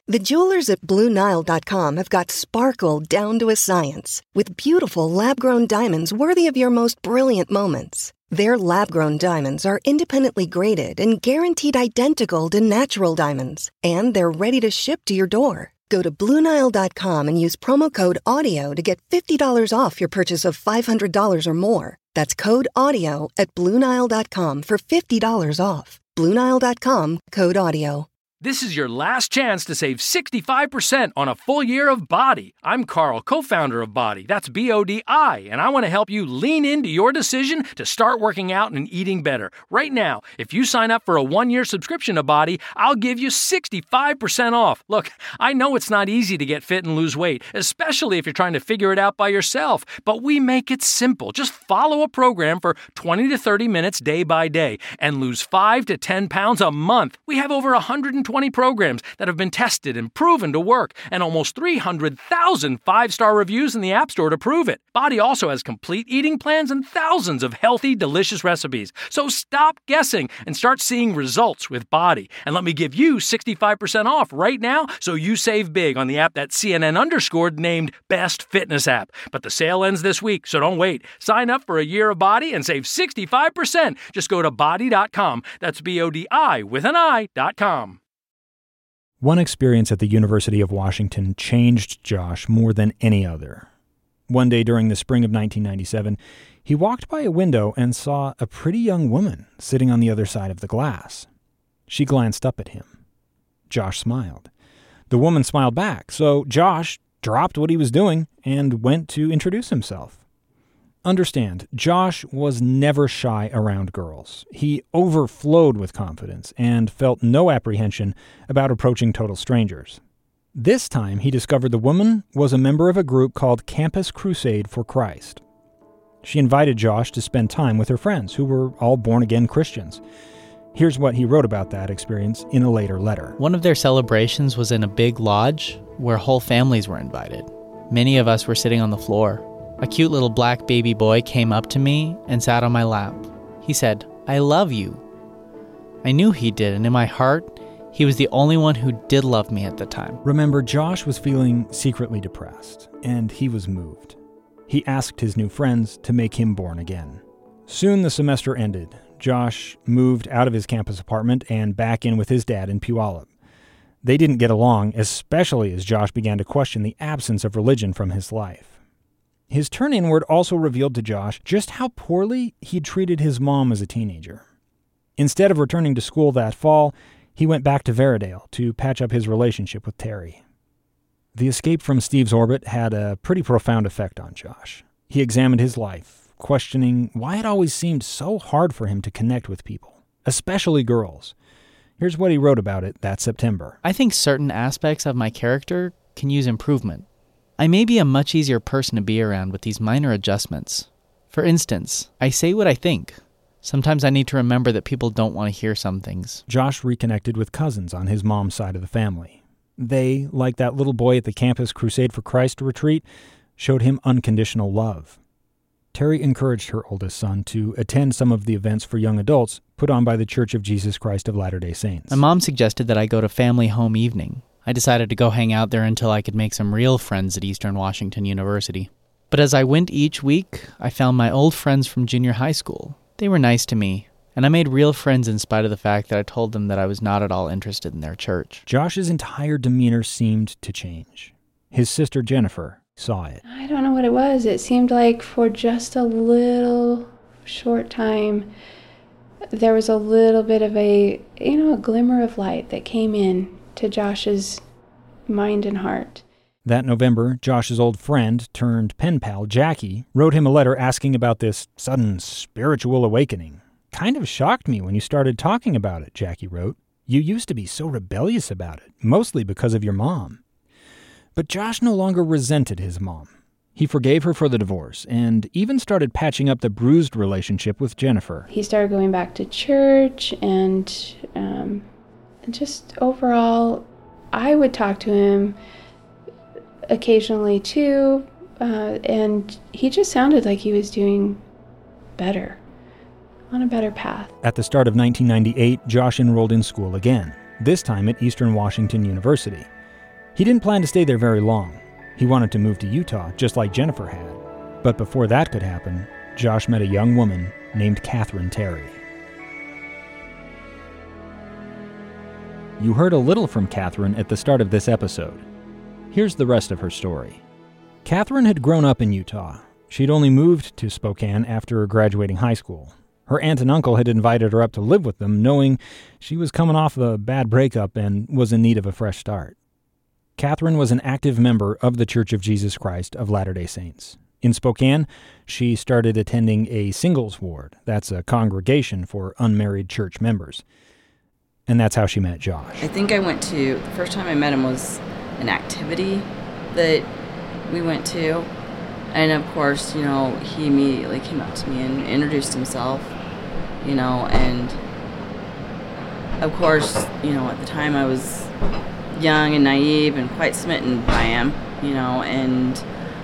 The jewelers at Blue Nile dot com have got sparkle down to a science with beautiful lab-grown diamonds worthy of your most brilliant moments. Their lab-grown diamonds are independently graded and guaranteed identical to natural diamonds, and they're ready to ship to your door. Go to Blue Nile dot com and use promo code AUDIO to get fifty dollars off your purchase of five hundred dollars or more. That's code AUDIO at Blue Nile dot com for fifty dollars off. Blue Nile dot com, code AUDIO. This is your last chance to save sixty-five percent on a full year of Body. I'm Carl, co-founder of Body. That's B O D I, and I want to help you lean into your decision to start working out and eating better. Right now, if you sign up for a one-year subscription to Body, I'll give you sixty-five percent off. Look, I know it's not easy to get fit and lose weight, especially if you're trying to figure it out by yourself, but we make it simple. Just follow a program for twenty to thirty minutes day by day and lose five to ten pounds a month. We have over one hundred twenty programs that have been tested and proven to work, and almost three hundred thousand five-star reviews in the App Store to prove it. Body also has complete eating plans and thousands of healthy, delicious recipes. So stop guessing and start seeing results with Body. And let me give you sixty-five percent off right now so you save big on the app that C N N underscored named Best Fitness App. But the sale ends this week, so don't wait. Sign up for a year of Body and save sixty-five percent. Just go to body dot com. That's B O D I with an I dot com. One experience at the University of Washington changed Josh more than any other. One day during the spring of nineteen ninety-seven, he walked by a window and saw a pretty young woman sitting on the other side of the glass. She glanced up at him. Josh smiled. The woman smiled back, so Josh dropped what he was doing and went to introduce himself. Understand, Josh was never shy around girls. He overflowed with confidence and felt no apprehension about approaching total strangers. This time, he discovered the woman was a member of a group called Campus Crusade for Christ. She invited Josh to spend time with her friends, who were all born-again Christians. Here's what he wrote about that experience in a later letter. One of their celebrations was in a big lodge where whole families were invited. Many of us were sitting on the floor. A cute little black baby boy came up to me and sat on my lap. He said, "I love you." I knew he did, and in my heart, he was the only one who did love me at the time. Remember, Josh was feeling secretly depressed, and he was moved. He asked his new friends to make him born again. Soon the semester ended. Josh moved out of his campus apartment and back in with his dad in Puyallup. They didn't get along, especially as Josh began to question the absence of religion from his life. His turn inward also revealed to Josh just how poorly he'd treated his mom as a teenager. Instead of returning to school that fall, he went back to Veradale to patch up his relationship with Terry. The escape from Steve's orbit had a pretty profound effect on Josh. He examined his life, questioning why it always seemed so hard for him to connect with people, especially girls. Here's what he wrote about it that September. I think certain aspects of my character can use improvement. I may be a much easier person to be around with these minor adjustments. For instance, I say what I think. Sometimes I need to remember that people don't want to hear some things. Josh reconnected with cousins on his mom's side of the family. They, like that little boy at the Campus Crusade for Christ retreat, showed him unconditional love. Terry encouraged her oldest son to attend some of the events for young adults put on by the Church of Jesus Christ of Latter-day Saints. My mom suggested that I go to family home evening. I decided to go hang out there until I could make some real friends at Eastern Washington University. But as I went each week, I found my old friends from junior high school. They were nice to me, and I made real friends in spite of the fact that I told them that I was not at all interested in their church. Josh's entire demeanor seemed to change. His sister Jennifer saw it. I don't know what it was. It seemed like for just a little short time, there was a little bit of a, you know, a glimmer of light that came in to Josh's mind and heart. That November, Josh's old friend turned pen pal, Jackie, wrote him a letter asking about this sudden spiritual awakening. Kind of shocked me when you started talking about it, Jackie wrote. You used to be so rebellious about it, mostly because of your mom. But Josh no longer resented his mom. He forgave her for the divorce and even started patching up the bruised relationship with Jennifer. He started going back to church and um, just overall, I would talk to him occasionally too, uh, and he just sounded like he was doing better, on a better path. At the start of nineteen ninety-eight, Josh enrolled in school again, this time at Eastern Washington University. He didn't plan to stay there very long. He wanted to move to Utah, just like Jennifer had. But before that could happen, Josh met a young woman named Catherine Terry. You heard a little from Catherine at the start of this episode. Here's the rest of her story. Catherine had grown up in Utah. She'd only moved to Spokane after graduating high school. Her aunt and uncle had invited her up to live with them, knowing she was coming off a bad breakup and was in need of a fresh start. Catherine was an active member of the Church of Jesus Christ of Latter-day Saints. In Spokane, she started attending a singles ward. That's a congregation for unmarried church members. And that's how she met Josh. I think I went to, the first time I met him was an activity that we went to. And of course, you know, he immediately came up to me and introduced himself, you know, and of course, you know, at the time I was young and naive and quite smitten by him, you know, and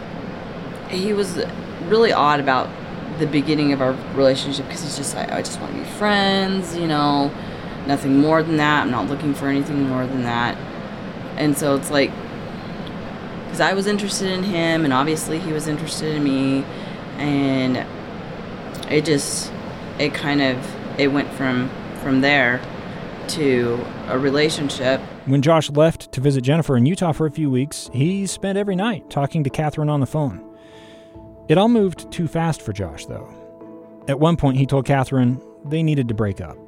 he was really odd about the beginning of our relationship because he's just like, I just want to be friends, you know, nothing more than that. I'm not looking for anything more than that. And so it's like, because I was interested in him and obviously he was interested in me, and it just, it kind of, it went from from there to a relationship. When Josh left to visit Jennifer in Utah for a few weeks, he spent every night talking to Catherine on the phone. It all moved too fast for Josh, though. At one point, he told Catherine they needed to break up.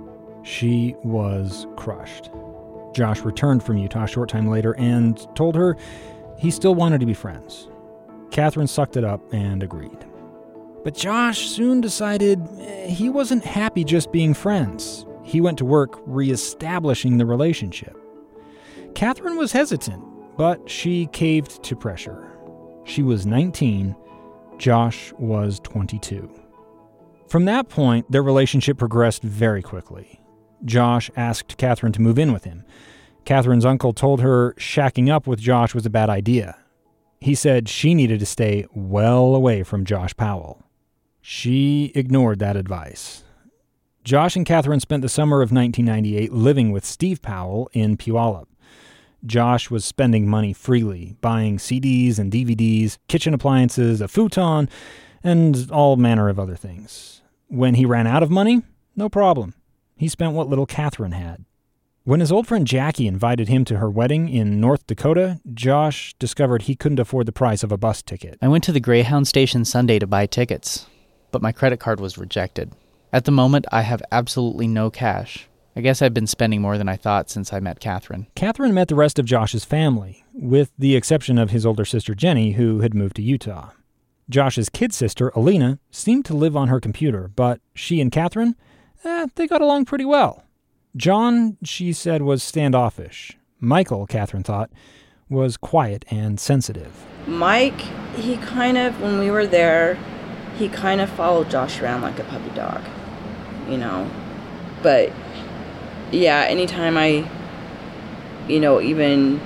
She was crushed. Josh returned from Utah a short time later and told her he still wanted to be friends. Catherine sucked it up and agreed. But Josh soon decided he wasn't happy just being friends. He went to work reestablishing the relationship. Catherine was hesitant, but she caved to pressure. She was nineteen. Josh was twenty-two. From that point, their relationship progressed very quickly. Josh asked Catherine to move in with him. Catherine's uncle told her shacking up with Josh was a bad idea. He said she needed to stay well away from Josh Powell. She ignored that advice. Josh and Catherine spent the summer of nineteen ninety-eight living with Steve Powell in Puyallup. Josh was spending money freely, buying C Ds and D V Ds, kitchen appliances, a futon, and all manner of other things. When he ran out of money, no problem. He spent what little Catherine had. When his old friend Jackie invited him to her wedding in North Dakota, Josh discovered he couldn't afford the price of a bus ticket. I went to the Greyhound station Sunday to buy tickets, but my credit card was rejected. At the moment, I have absolutely no cash. I guess I've been spending more than I thought since I met Catherine. Catherine met the rest of Josh's family, with the exception of his older sister Jenny, who had moved to Utah. Josh's kid sister, Alina, seemed to live on her computer, but she and Catherine, eh, they got along pretty well. John, she said, was standoffish. Michael, Catherine thought, was quiet and sensitive. Mike, he kind of, when we were there, he kind of followed Josh around like a puppy dog, you know. But, yeah, anytime I, you know, even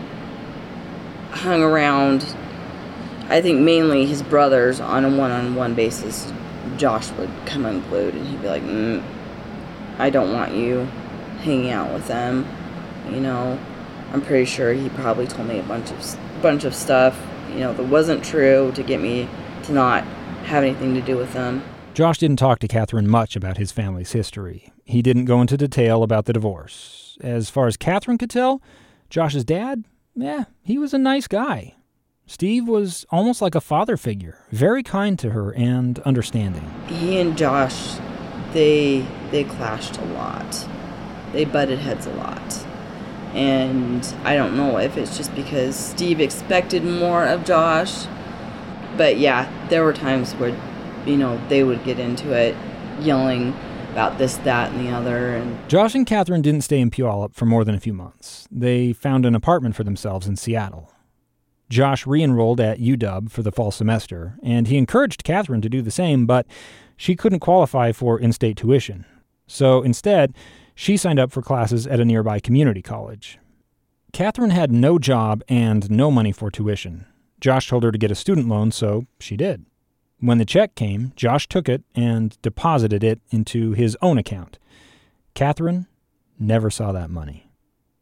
hung around, I think mainly his brothers on a one-on-one basis, Josh would come unglued and he'd be like, mm, I don't want you hanging out with them, you know. I'm pretty sure he probably told me a bunch of bunch of stuff, you know, that wasn't true to get me to not have anything to do with them. Josh didn't talk to Catherine much about his family's history. He didn't go into detail about the divorce. As far as Catherine could tell, Josh's dad, yeah, he was a nice guy. Steve was almost like a father figure, very kind to her and understanding. He and Josh, they they clashed a lot. They butted heads a lot. And I don't know if it's just because Steve expected more of Josh. But yeah, there were times where, you know, they would get into it, yelling about this, that, and the other. And Josh and Catherine didn't stay in Puyallup for more than a few months. They found an apartment for themselves in Seattle. Josh re-enrolled at U W for the fall semester, and he encouraged Catherine to do the same, but she couldn't qualify for in-state tuition. So instead, she signed up for classes at a nearby community college. Catherine had no job and no money for tuition. Josh told her to get a student loan, so she did. When the check came, Josh took it and deposited it into his own account. Catherine never saw that money.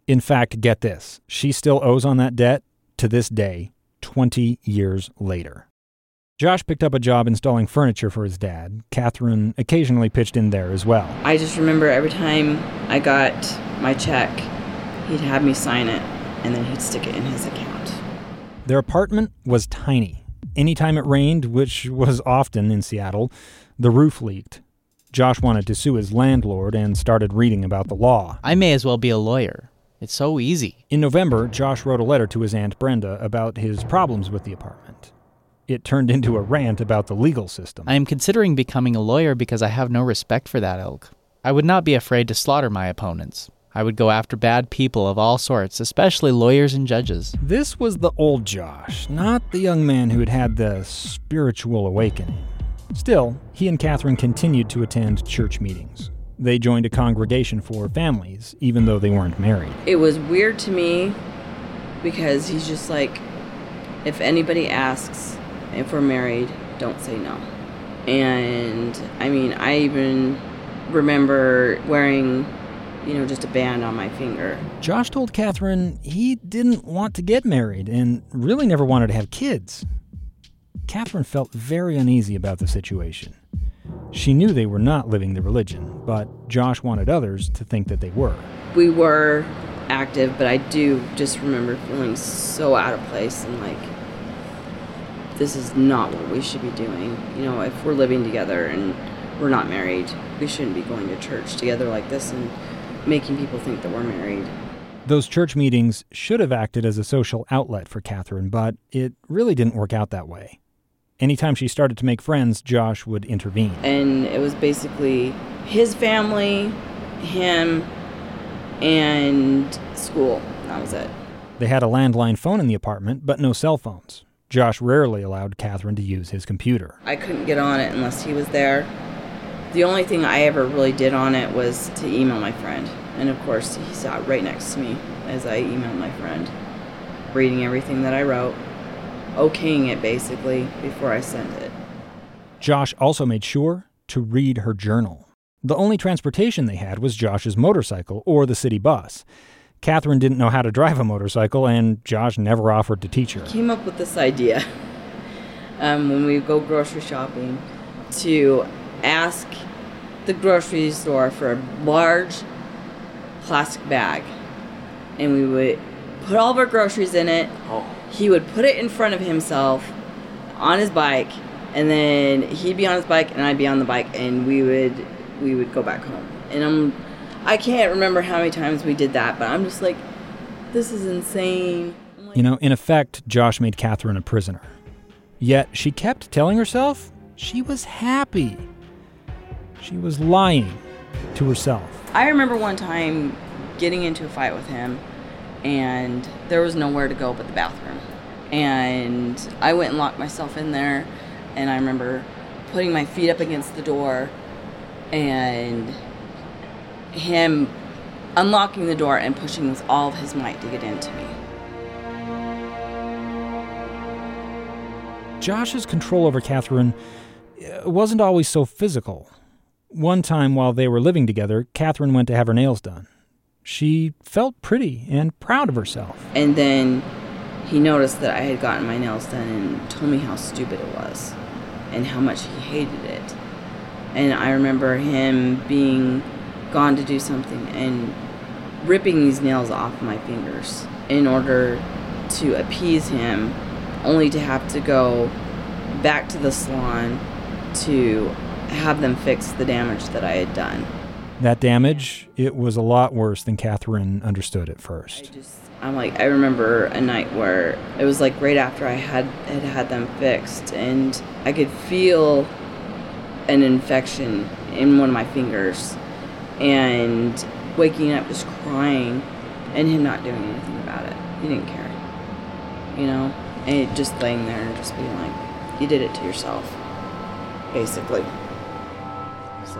In fact, get this, she still owes on that debt to this day, twenty years later. Josh picked up a job installing furniture for his dad. Catherine occasionally pitched in there as well. I just remember every time I got my check, he'd have me sign it, and then he'd stick it in his account. Their apartment was tiny. Anytime it rained, which was often in Seattle, the roof leaked. Josh wanted to sue his landlord and started reading about the law. I may as well be a lawyer. It's so easy. In November, Josh wrote a letter to his Aunt Brenda about his problems with the apartment. It turned into a rant about the legal system. I am considering becoming a lawyer because I have no respect for that ilk. I would not be afraid to slaughter my opponents. I would go after bad people of all sorts, especially lawyers and judges. This was the old Josh, not the young man who had had the spiritual awakening. Still, he and Catherine continued to attend church meetings. They joined a congregation for families, even though they weren't married. It was weird to me because he's just like, if anybody asks if we're married, don't say no. And, I mean, I even remember wearing, you know, just a band on my finger. Josh told Catherine he didn't want to get married and really never wanted to have kids. Catherine felt very uneasy about the situation. She knew they were not living the religion, but Josh wanted others to think that they were. We were active, but I do just remember feeling so out of place and like, this is not what we should be doing. You know, if we're living together and we're not married, we shouldn't be going to church together like this and making people think that we're married. Those church meetings should have acted as a social outlet for Catherine, but it really didn't work out that way. Anytime she started to make friends, Josh would intervene. And it was basically his family, him, and school. That was it. They had a landline phone in the apartment, but no cell phones. Josh rarely allowed Catherine to use his computer. I couldn't get on it unless he was there. The only thing I ever really did on it was to email my friend. And of course, he sat right next to me as I emailed my friend, reading everything that I wrote, okaying it basically before I sent it. Josh also made sure to read her journal. The only transportation they had was Josh's motorcycle or the city bus. Catherine didn't know how to drive a motorcycle, and Josh never offered to teach her. I came up with this idea um, when we go grocery shopping to ask the grocery store for a large plastic bag, and we would put all of our groceries in it. Oh. He would put it in front of himself on his bike, and then he'd be on his bike and I'd be on the bike, and we would we would go back home. And I'm I can't remember how many times we did that, but I'm just like, this is insane. Like, you know, in effect, Josh made Catherine a prisoner. Yet she kept telling herself she was happy. She was lying to herself. I remember one time getting into a fight with him, and there was nowhere to go but the bathroom. And I went and locked myself in there, and I remember putting my feet up against the door and him unlocking the door and pushing with all of his might to get into me. Josh's control over Catherine wasn't always so physical. One time while they were living together, Catherine went to have her nails done. She felt pretty and proud of herself. And then he noticed that I had gotten my nails done and told me how stupid it was and how much he hated it. And I remember him being gone to do something and ripping these nails off my fingers in order to appease him, only to have to go back to the salon to have them fix the damage that I had done. That damage, it was a lot worse than Catherine understood at first. I just, I'm like, I remember a night where it was like right after I had had, had them fixed, and I could feel an infection in one of my fingers, and waking up just crying, and him not doing anything about it. He didn't care, you know, and just laying there and just being like, you did it to yourself, basically. So.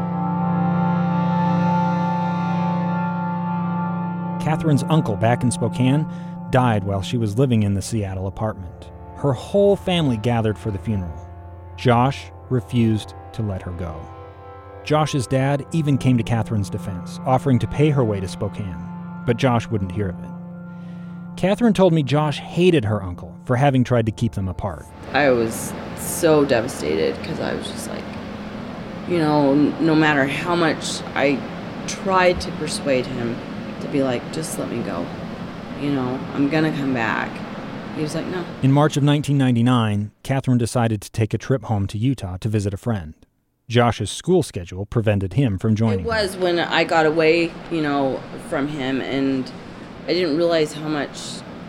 Catherine's uncle back in Spokane died while she was living in the Seattle apartment. Her whole family gathered for the funeral. Josh refused to let her go. Josh's dad even came to Catherine's defense, offering to pay her way to Spokane. but Josh wouldn't hear of it. Catherine told me Josh hated her uncle for having tried to keep them apart. I was so devastated because I was just like, you know, no matter how much I tried to persuade him to be like, just let me go. You know, I'm going to come back. He was like, no. In March of nineteen ninety-nine, Catherine decided to take a trip home to Utah to visit a friend. Josh's school schedule prevented him from joining. It was her. When I got away, you know, from him, and I didn't realize how much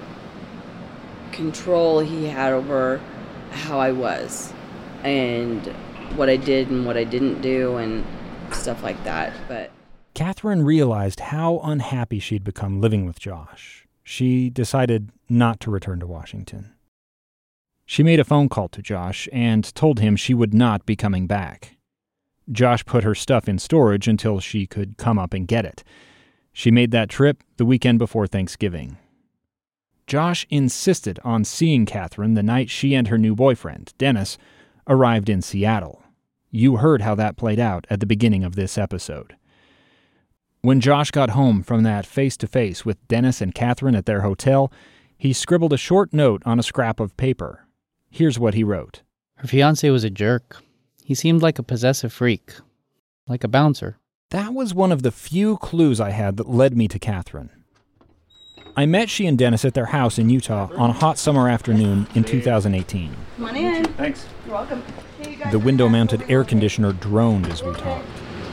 control he had over how I was and what I did and what I didn't do and stuff like that. But Catherine realized how unhappy she'd become living with Josh. She decided not to return to Washington. She made a phone call to Josh and told him she would not be coming back. Josh put her stuff in storage until she could come up and get it. She made that trip the weekend before Thanksgiving. Josh insisted on seeing Catherine the night she and her new boyfriend, Dennis, arrived in Seattle. You heard how that played out at the beginning of this episode. When Josh got home from that face-to-face with Dennis and Catherine at their hotel, he scribbled a short note on a scrap of paper. Here's what he wrote. Her fiancé was a jerk. He seemed like a possessive freak, like a bouncer. That was one of the few clues I had that led me to Catherine. I met she and Dennis at their house in Utah on a hot summer afternoon in two thousand eighteen. Come on in. Thanks. You're welcome. The window-mounted air conditioner droned as we talked.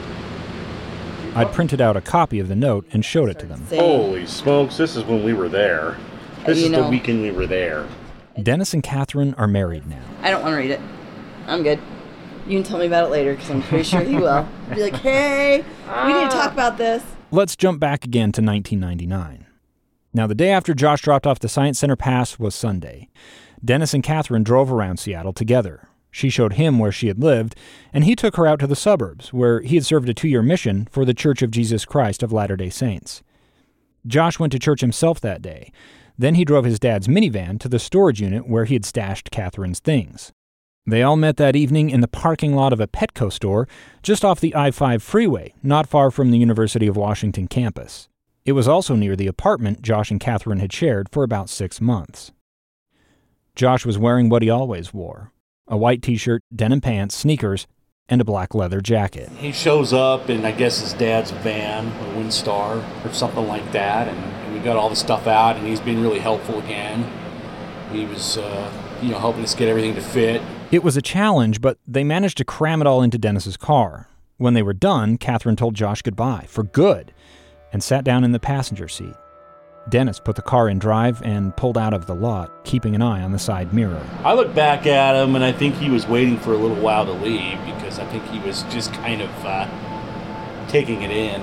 I'd printed out a copy of the note and showed it to them. Holy smokes, this is when we were there. This You is know. the weekend we were there. Dennis and Catherine are married now. I don't want to read it. I'm good. You can tell me about it later because I'm pretty sure he will. Be like, hey, we need to talk about this. Let's jump back again to nineteen ninety-nine. Now, the day after Josh dropped off the Science Center pass was Sunday. Dennis and Catherine drove around Seattle together. She showed him where she had lived, and he took her out to the suburbs, where he had served a two-year mission for the Church of Jesus Christ of Latter-day Saints. Josh went to church himself that day. Then he drove his dad's minivan to the storage unit where he had stashed Catherine's things. They all met that evening in the parking lot of a Petco store just off the I five freeway, not far from the University of Washington campus. It was also near the apartment Josh and Catherine had shared for about six months. Josh was wearing what he always wore, a white t-shirt, denim pants, sneakers, and a black leather jacket. He shows up in, I guess, his dad's van, a Windstar, or something like that, and, and we got all the stuff out, and he's been really helpful again. He was, uh, you know, helping us get everything to fit. It was a challenge, but they managed to cram it all into Dennis's car. When they were done, Catherine told Josh goodbye, for good, and sat down in the passenger seat. Dennis put the car in drive and pulled out of the lot, keeping an eye on the side mirror. I look back at him, and I think he was waiting for a little while to leave, because I think he was just kind of uh, taking it in.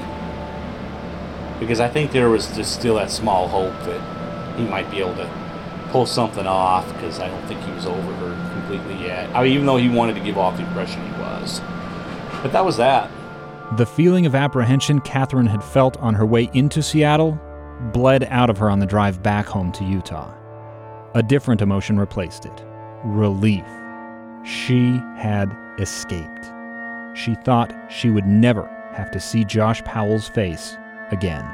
Because I think there was just still that small hope that he might be able to pull something off, because I don't think he was over her completely yet. I mean, even though he wanted to give off the impression he was. But that was that. The feeling of apprehension Catherine had felt on her way into Seattle bled out of her on the drive back home to Utah. A different emotion replaced it. Relief. She had escaped. She thought she would never have to see Josh Powell's face again.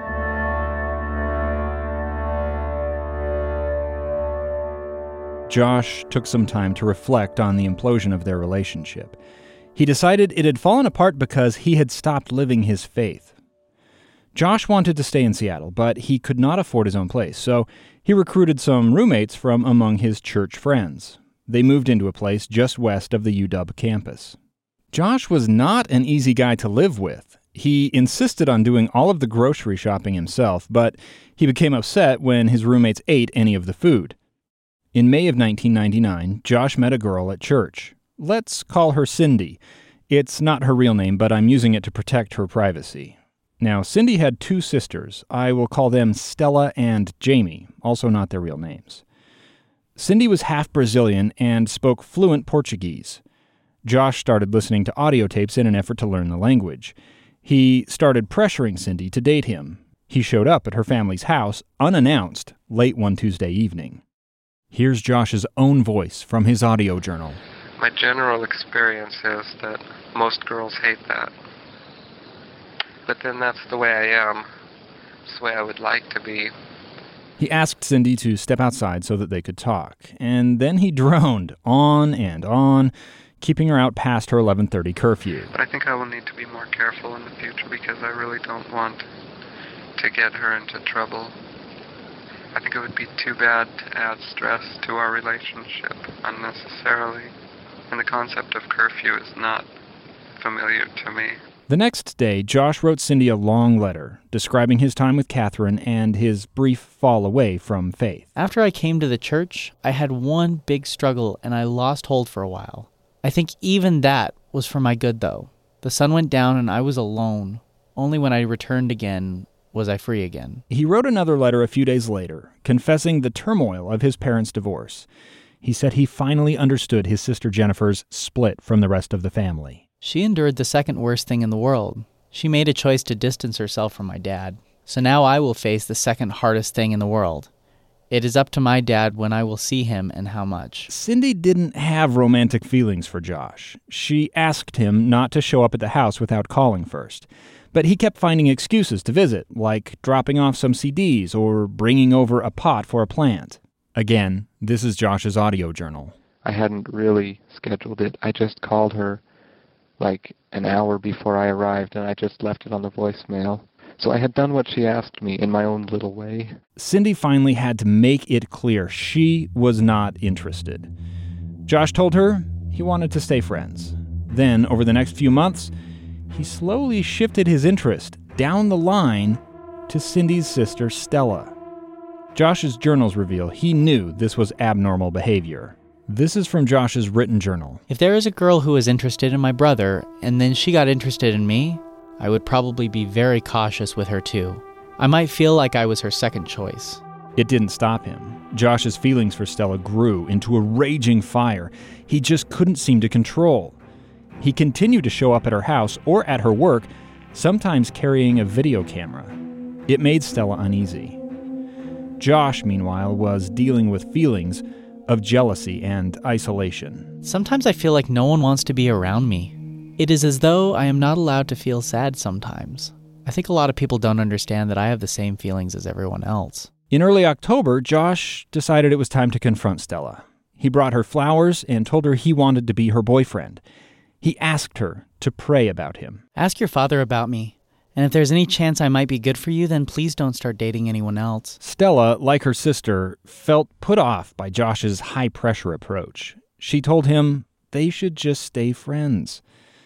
Josh took some time to reflect on the implosion of their relationship. He decided it had fallen apart because he had stopped living his faith. Josh wanted to stay in Seattle, but he could not afford his own place, so he recruited some roommates from among his church friends. They moved into a place just west of the U W campus. Josh was not an easy guy to live with. He insisted on doing all of the grocery shopping himself, but he became upset when his roommates ate any of the food. In May of nineteen ninety-nine, Josh met a girl at church. Let's call her Cindy. It's not her real name, but I'm using it to protect her privacy. Now, Cindy had two sisters. I will call them Stella and Jamie, also not their real names. Cindy was half Brazilian and spoke fluent Portuguese. Josh started listening to audio tapes in an effort to learn the language. He started pressuring Cindy to date him. He showed up at her family's house, unannounced, late one Tuesday evening. Here's Josh's own voice from his audio journal. My general experience is that most girls hate that. But then that's the way I am. that's the way I would like to be. He asked Cindy to step outside so that they could talk, and then he droned on and on, keeping her out past her eleven thirty curfew. But I think I will need to be more careful in the future because I really don't want to get her into trouble. I think it would be too bad to add stress to our relationship unnecessarily, and the concept of curfew is not familiar to me. The next day, Josh wrote Cindy a long letter describing his time with Catherine and his brief fall away from faith. After I came to the church, I had one big struggle and I lost hold for a while. I think even that was for my good, though. The sun went down and I was alone. Only when I returned again was I free again. He wrote another letter a few days later, confessing the turmoil of his parents' divorce. He said he finally understood his sister Jennifer's split from the rest of the family. She endured the second worst thing in the world. She made a choice to distance herself from my dad. So now I will face the second hardest thing in the world. It is up to my dad when I will see him and how much. Cindy didn't have romantic feelings for Josh. She asked him not to show up at the house without calling first. But he kept finding excuses to visit, like dropping off some C Ds or bringing over a pot for a plant. Again, this is Josh's audio journal. I hadn't really scheduled it. I just called her like an hour before I arrived, and I just left it on the voicemail. So I had done what she asked me in my own little way. Cindy finally had to make it clear she was not interested. Josh told her he wanted to stay friends. Then, over the next few months, he slowly shifted his interest down the line to Cindy's sister, Stella. Josh's journals reveal he knew this was abnormal behavior. This is from Josh's written journal. If there is a girl who is interested in my brother, and then she got interested in me, I would probably be very cautious with her too. I might feel like I was her second choice. It didn't stop him. Josh's feelings for Stella grew into a raging fire he just couldn't seem to control. He continued to show up at her house or at her work, sometimes carrying a video camera. It made Stella uneasy. Josh, meanwhile, was dealing with feelings of jealousy and isolation. Sometimes I feel like no one wants to be around me. It is as though I am not allowed to feel sad sometimes. I think a lot of people don't understand that I have the same feelings as everyone else. In early October, Josh decided it was time to confront Stella. He brought her flowers and told her he wanted to be her boyfriend. He asked her to pray about him. Ask your father about me. And if there's any chance I might be good for you, then please don't start dating anyone else. Stella, like her sister, felt put off by Josh's high-pressure approach. She told him they should just stay friends.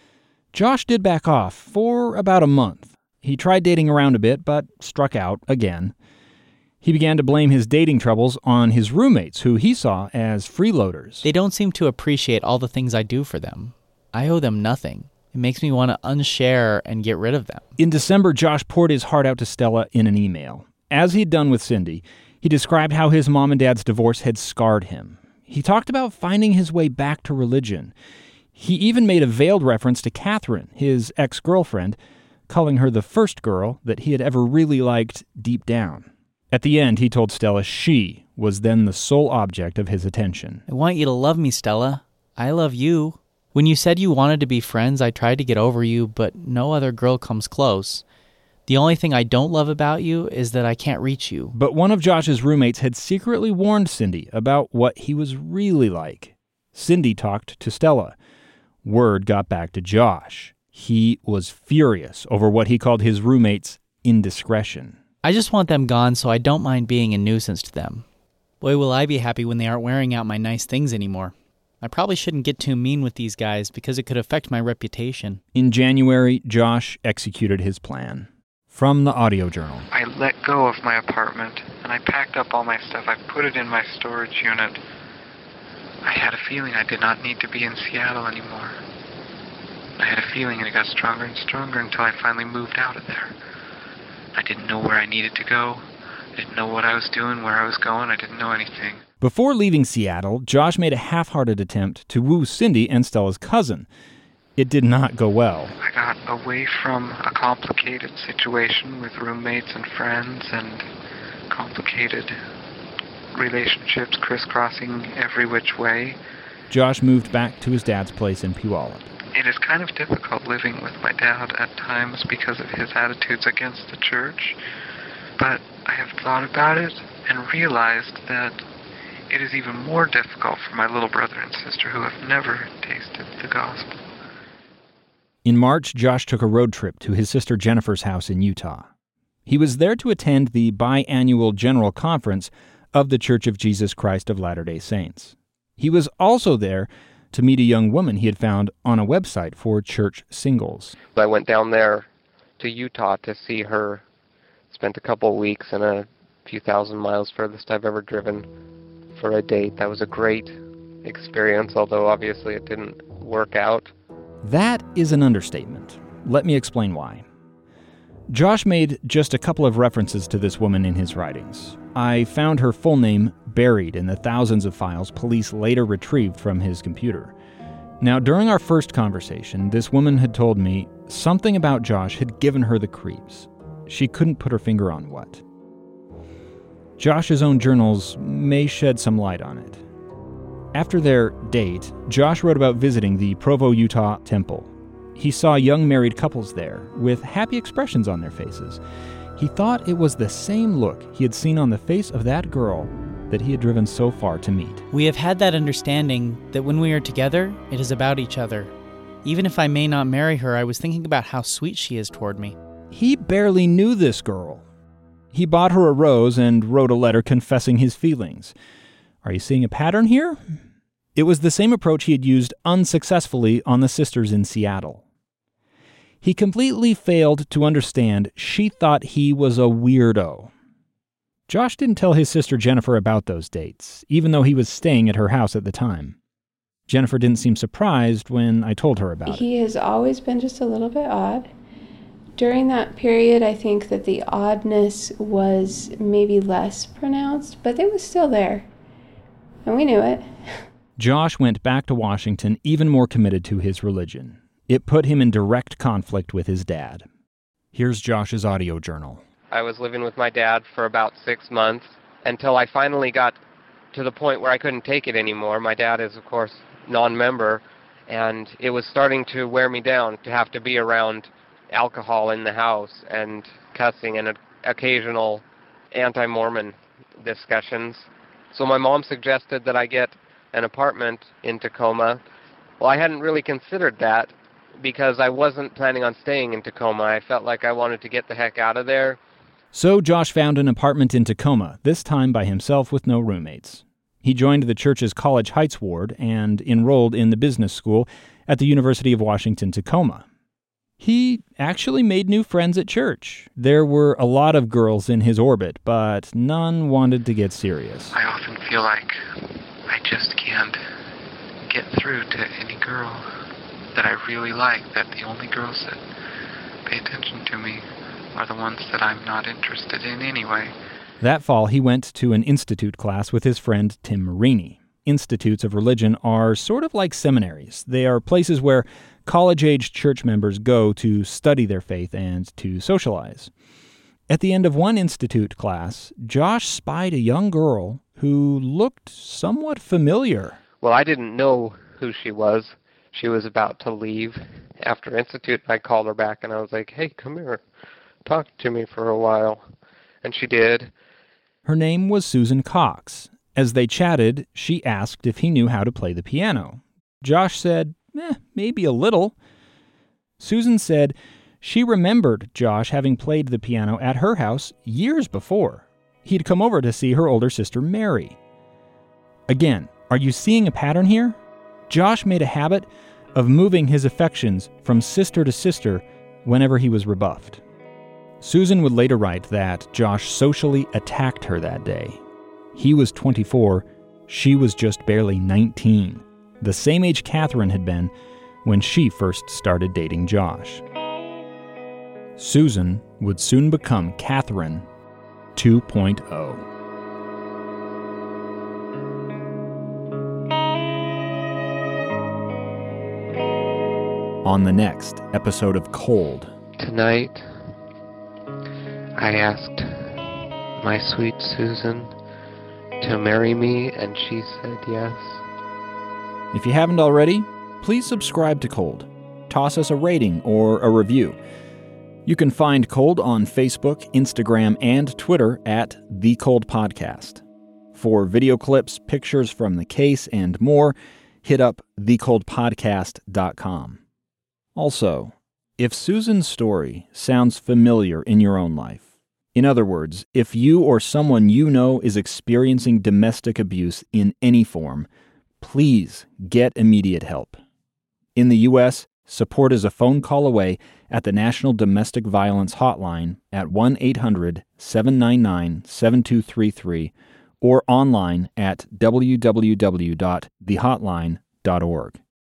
Josh did back off for about a month. He tried dating around a bit, but struck out again. He began to blame his dating troubles on his roommates, who he saw as freeloaders. They don't seem to appreciate all the things I do for them. I owe them nothing. It makes me want to unshare and get rid of them. In December, Josh poured his heart out to Stella in an email. As he'd done with Cindy, he described how his mom and dad's divorce had scarred him. He talked about finding his way back to religion. He even made a veiled reference to Catherine, his ex-girlfriend, calling her the first girl that he had ever really liked deep down. At the end, he told Stella she was then the sole object of his attention. I want you to love me, Stella. I love you. When you said you wanted to be friends, I tried to get over you, but no other girl comes close. The only thing I don't love about you is that I can't reach you. But one of Josh's roommates had secretly warned Cindy about what he was really like. Cindy talked to Stella. Word got back to Josh. He was furious over what he called his roommate's indiscretion. I just want them gone so I don't mind being a nuisance to them. Boy, will I be happy when they aren't wearing out my nice things anymore. I probably shouldn't get too mean with these guys because it could affect my reputation. In January, Josh executed his plan. From the audio journal. I let go of my apartment, and I packed up all my stuff. I put it in my storage unit. I had a feeling I did not need to be in Seattle anymore. I had a feeling, and it got stronger and stronger until I finally moved out of there. I didn't know where I needed to go. I didn't know what I was doing, where I was going. I didn't know anything. Before leaving Seattle, Josh made a half-hearted attempt to woo Cindy and Stella's cousin. It did not go well. I got away from a complicated situation with roommates and friends and complicated relationships crisscrossing every which way. Josh moved back to his dad's place in Puyallup. It is kind of difficult living with my dad at times because of his attitudes against the church. But I have thought about it and realized that it is even more difficult for my little brother and sister who have never tasted the gospel. In March, Josh took a road trip to his sister Jennifer's house in Utah. He was there to attend the biannual General Conference of the Church of Jesus Christ of Latter-day Saints. He was also there to meet a young woman he had found on a website for church singles. I went down there to Utah to see her, spent a couple of weeks and a few thousand miles, furthest I've ever driven, for a date. That was a great experience, although obviously it didn't work out. That is an understatement. Let me explain why. Josh made just a couple of references to this woman in his writings. I found her full name buried in the thousands of files police later retrieved from his computer. Now, during our first conversation, this woman had told me something about Josh had given her the creeps. She couldn't put her finger on what. Josh's own journals may shed some light on it. After their date, Josh wrote about visiting the Provo, Utah temple. He saw young married couples there with happy expressions on their faces. He thought it was the same look he had seen on the face of that girl that he had driven so far to meet. We have had that understanding that when we are together, it is about each other. Even if I may not marry her, I was thinking about how sweet she is toward me. He barely knew this girl. He bought her a rose and wrote a letter confessing his feelings. Are you seeing a pattern here? It was the same approach he had used unsuccessfully on the sisters in Seattle. He completely failed to understand she thought he was a weirdo. Josh didn't tell his sister Jennifer about those dates, even though he was staying at her house at the time. Jennifer didn't seem surprised when I told her about it. He has always been just a little bit odd. During that period, I think that the oddness was maybe less pronounced, but it was still there. And we knew it. Josh went back to Washington even more committed to his religion. It put him in direct conflict with his dad. Here's Josh's audio journal. I was living with my dad for about six months until I finally got to the point where I couldn't take it anymore. My dad is, of course, non-member, and it was starting to wear me down to have to be around alcohol in the house and cussing and occasional anti-Mormon discussions. So my mom suggested that I get an apartment in Tacoma. Well, I hadn't really considered that because I wasn't planning on staying in Tacoma. I felt like I wanted to get the heck out of there. So Josh found an apartment in Tacoma, this time by himself with no roommates. He joined the church's College Heights ward and enrolled in the business school at the University of Washington, Tacoma. He actually made new friends at church. There were a lot of girls in his orbit, but none wanted to get serious. I often feel like I just can't get through to any girl that I really like, that the only girls that pay attention to me are the ones that I'm not interested in anyway. That fall, he went to an institute class with his friend Tim Marini. Institutes of religion are sort of like seminaries. They are places where college-age church members go to study their faith and to socialize. At the end of one institute class, Josh spied a young girl who looked somewhat familiar. Well, I didn't know who she was. She was about to leave after institute. I called her back and I was like, hey, come here, talk to me for a while. And she did. Her name was Susan Cox. As they chatted, she asked if he knew how to play the piano. Josh said, eh, maybe a little. Susan said she remembered Josh having played the piano at her house years before. He'd come over to see her older sister, Mary. Again, are you seeing a pattern here? Josh made a habit of moving his affections from sister to sister whenever he was rebuffed. Susan would later write that Josh socially attacked her that day. He was twenty-four, she was just barely nineteen, the same age Catherine had been when she first started dating Josh. Susan would soon become Catherine two point oh. On the next episode of Cold. Tonight, I asked my sweet Susan to marry me, and she said yes. If you haven't already, please subscribe to Cold. Toss us a rating or a review. You can find Cold on Facebook, Instagram, and Twitter at The Cold Podcast. For video clips, pictures from the case, and more, hit up the cold podcast dot com. Also, if Susan's story sounds familiar in your own life, in other words, if you or someone you know is experiencing domestic abuse in any form, please get immediate help. In the U S, support is a phone call away at the National Domestic Violence Hotline at one eight hundred seven nine nine seven two three three or online at w w w dot the hotline dot org.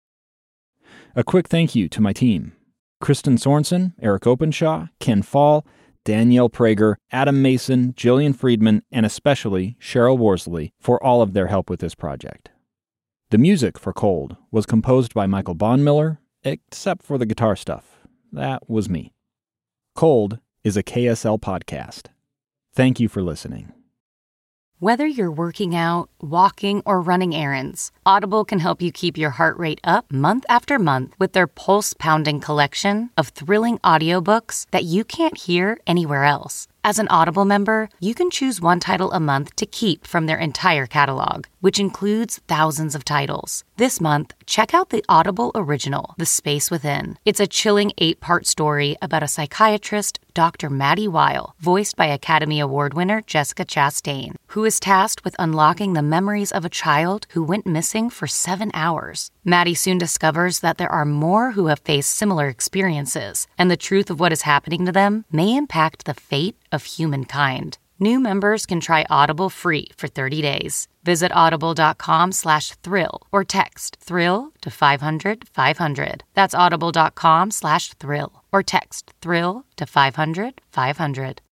A quick thank you to my team: Kristen Sorensen, Eric Openshaw, Ken Fall, Danielle Prager, Adam Mason, Jillian Friedman, and especially Cheryl Worsley for all of their help with this project. The music for Cold was composed by Michael Bonmiller, except for the guitar stuff. That was me. Cold is a K S L podcast. Thank you for listening. Whether you're working out, walking, or running errands, Audible can help you keep your heart rate up month after month with their pulse-pounding collection of thrilling audiobooks that you can't hear anywhere else. As an Audible member, you can choose one title a month to keep from their entire catalog, which includes thousands of titles. This month, check out the Audible original, The Space Within. It's a chilling eight-part story about a psychiatrist, Doctor Maddie Weil, voiced by Academy Award winner Jessica Chastain, who is tasked with unlocking the memories of a child who went missing for seven hours. Maddie soon discovers that there are more who have faced similar experiences, and the truth of what is happening to them may impact the fate of humankind. New members can try Audible free for thirty days. Visit audible.com slash thrill or text thrill to five hundred five hundred. That's audible.com slash thrill or text thrill to five hundred five hundred.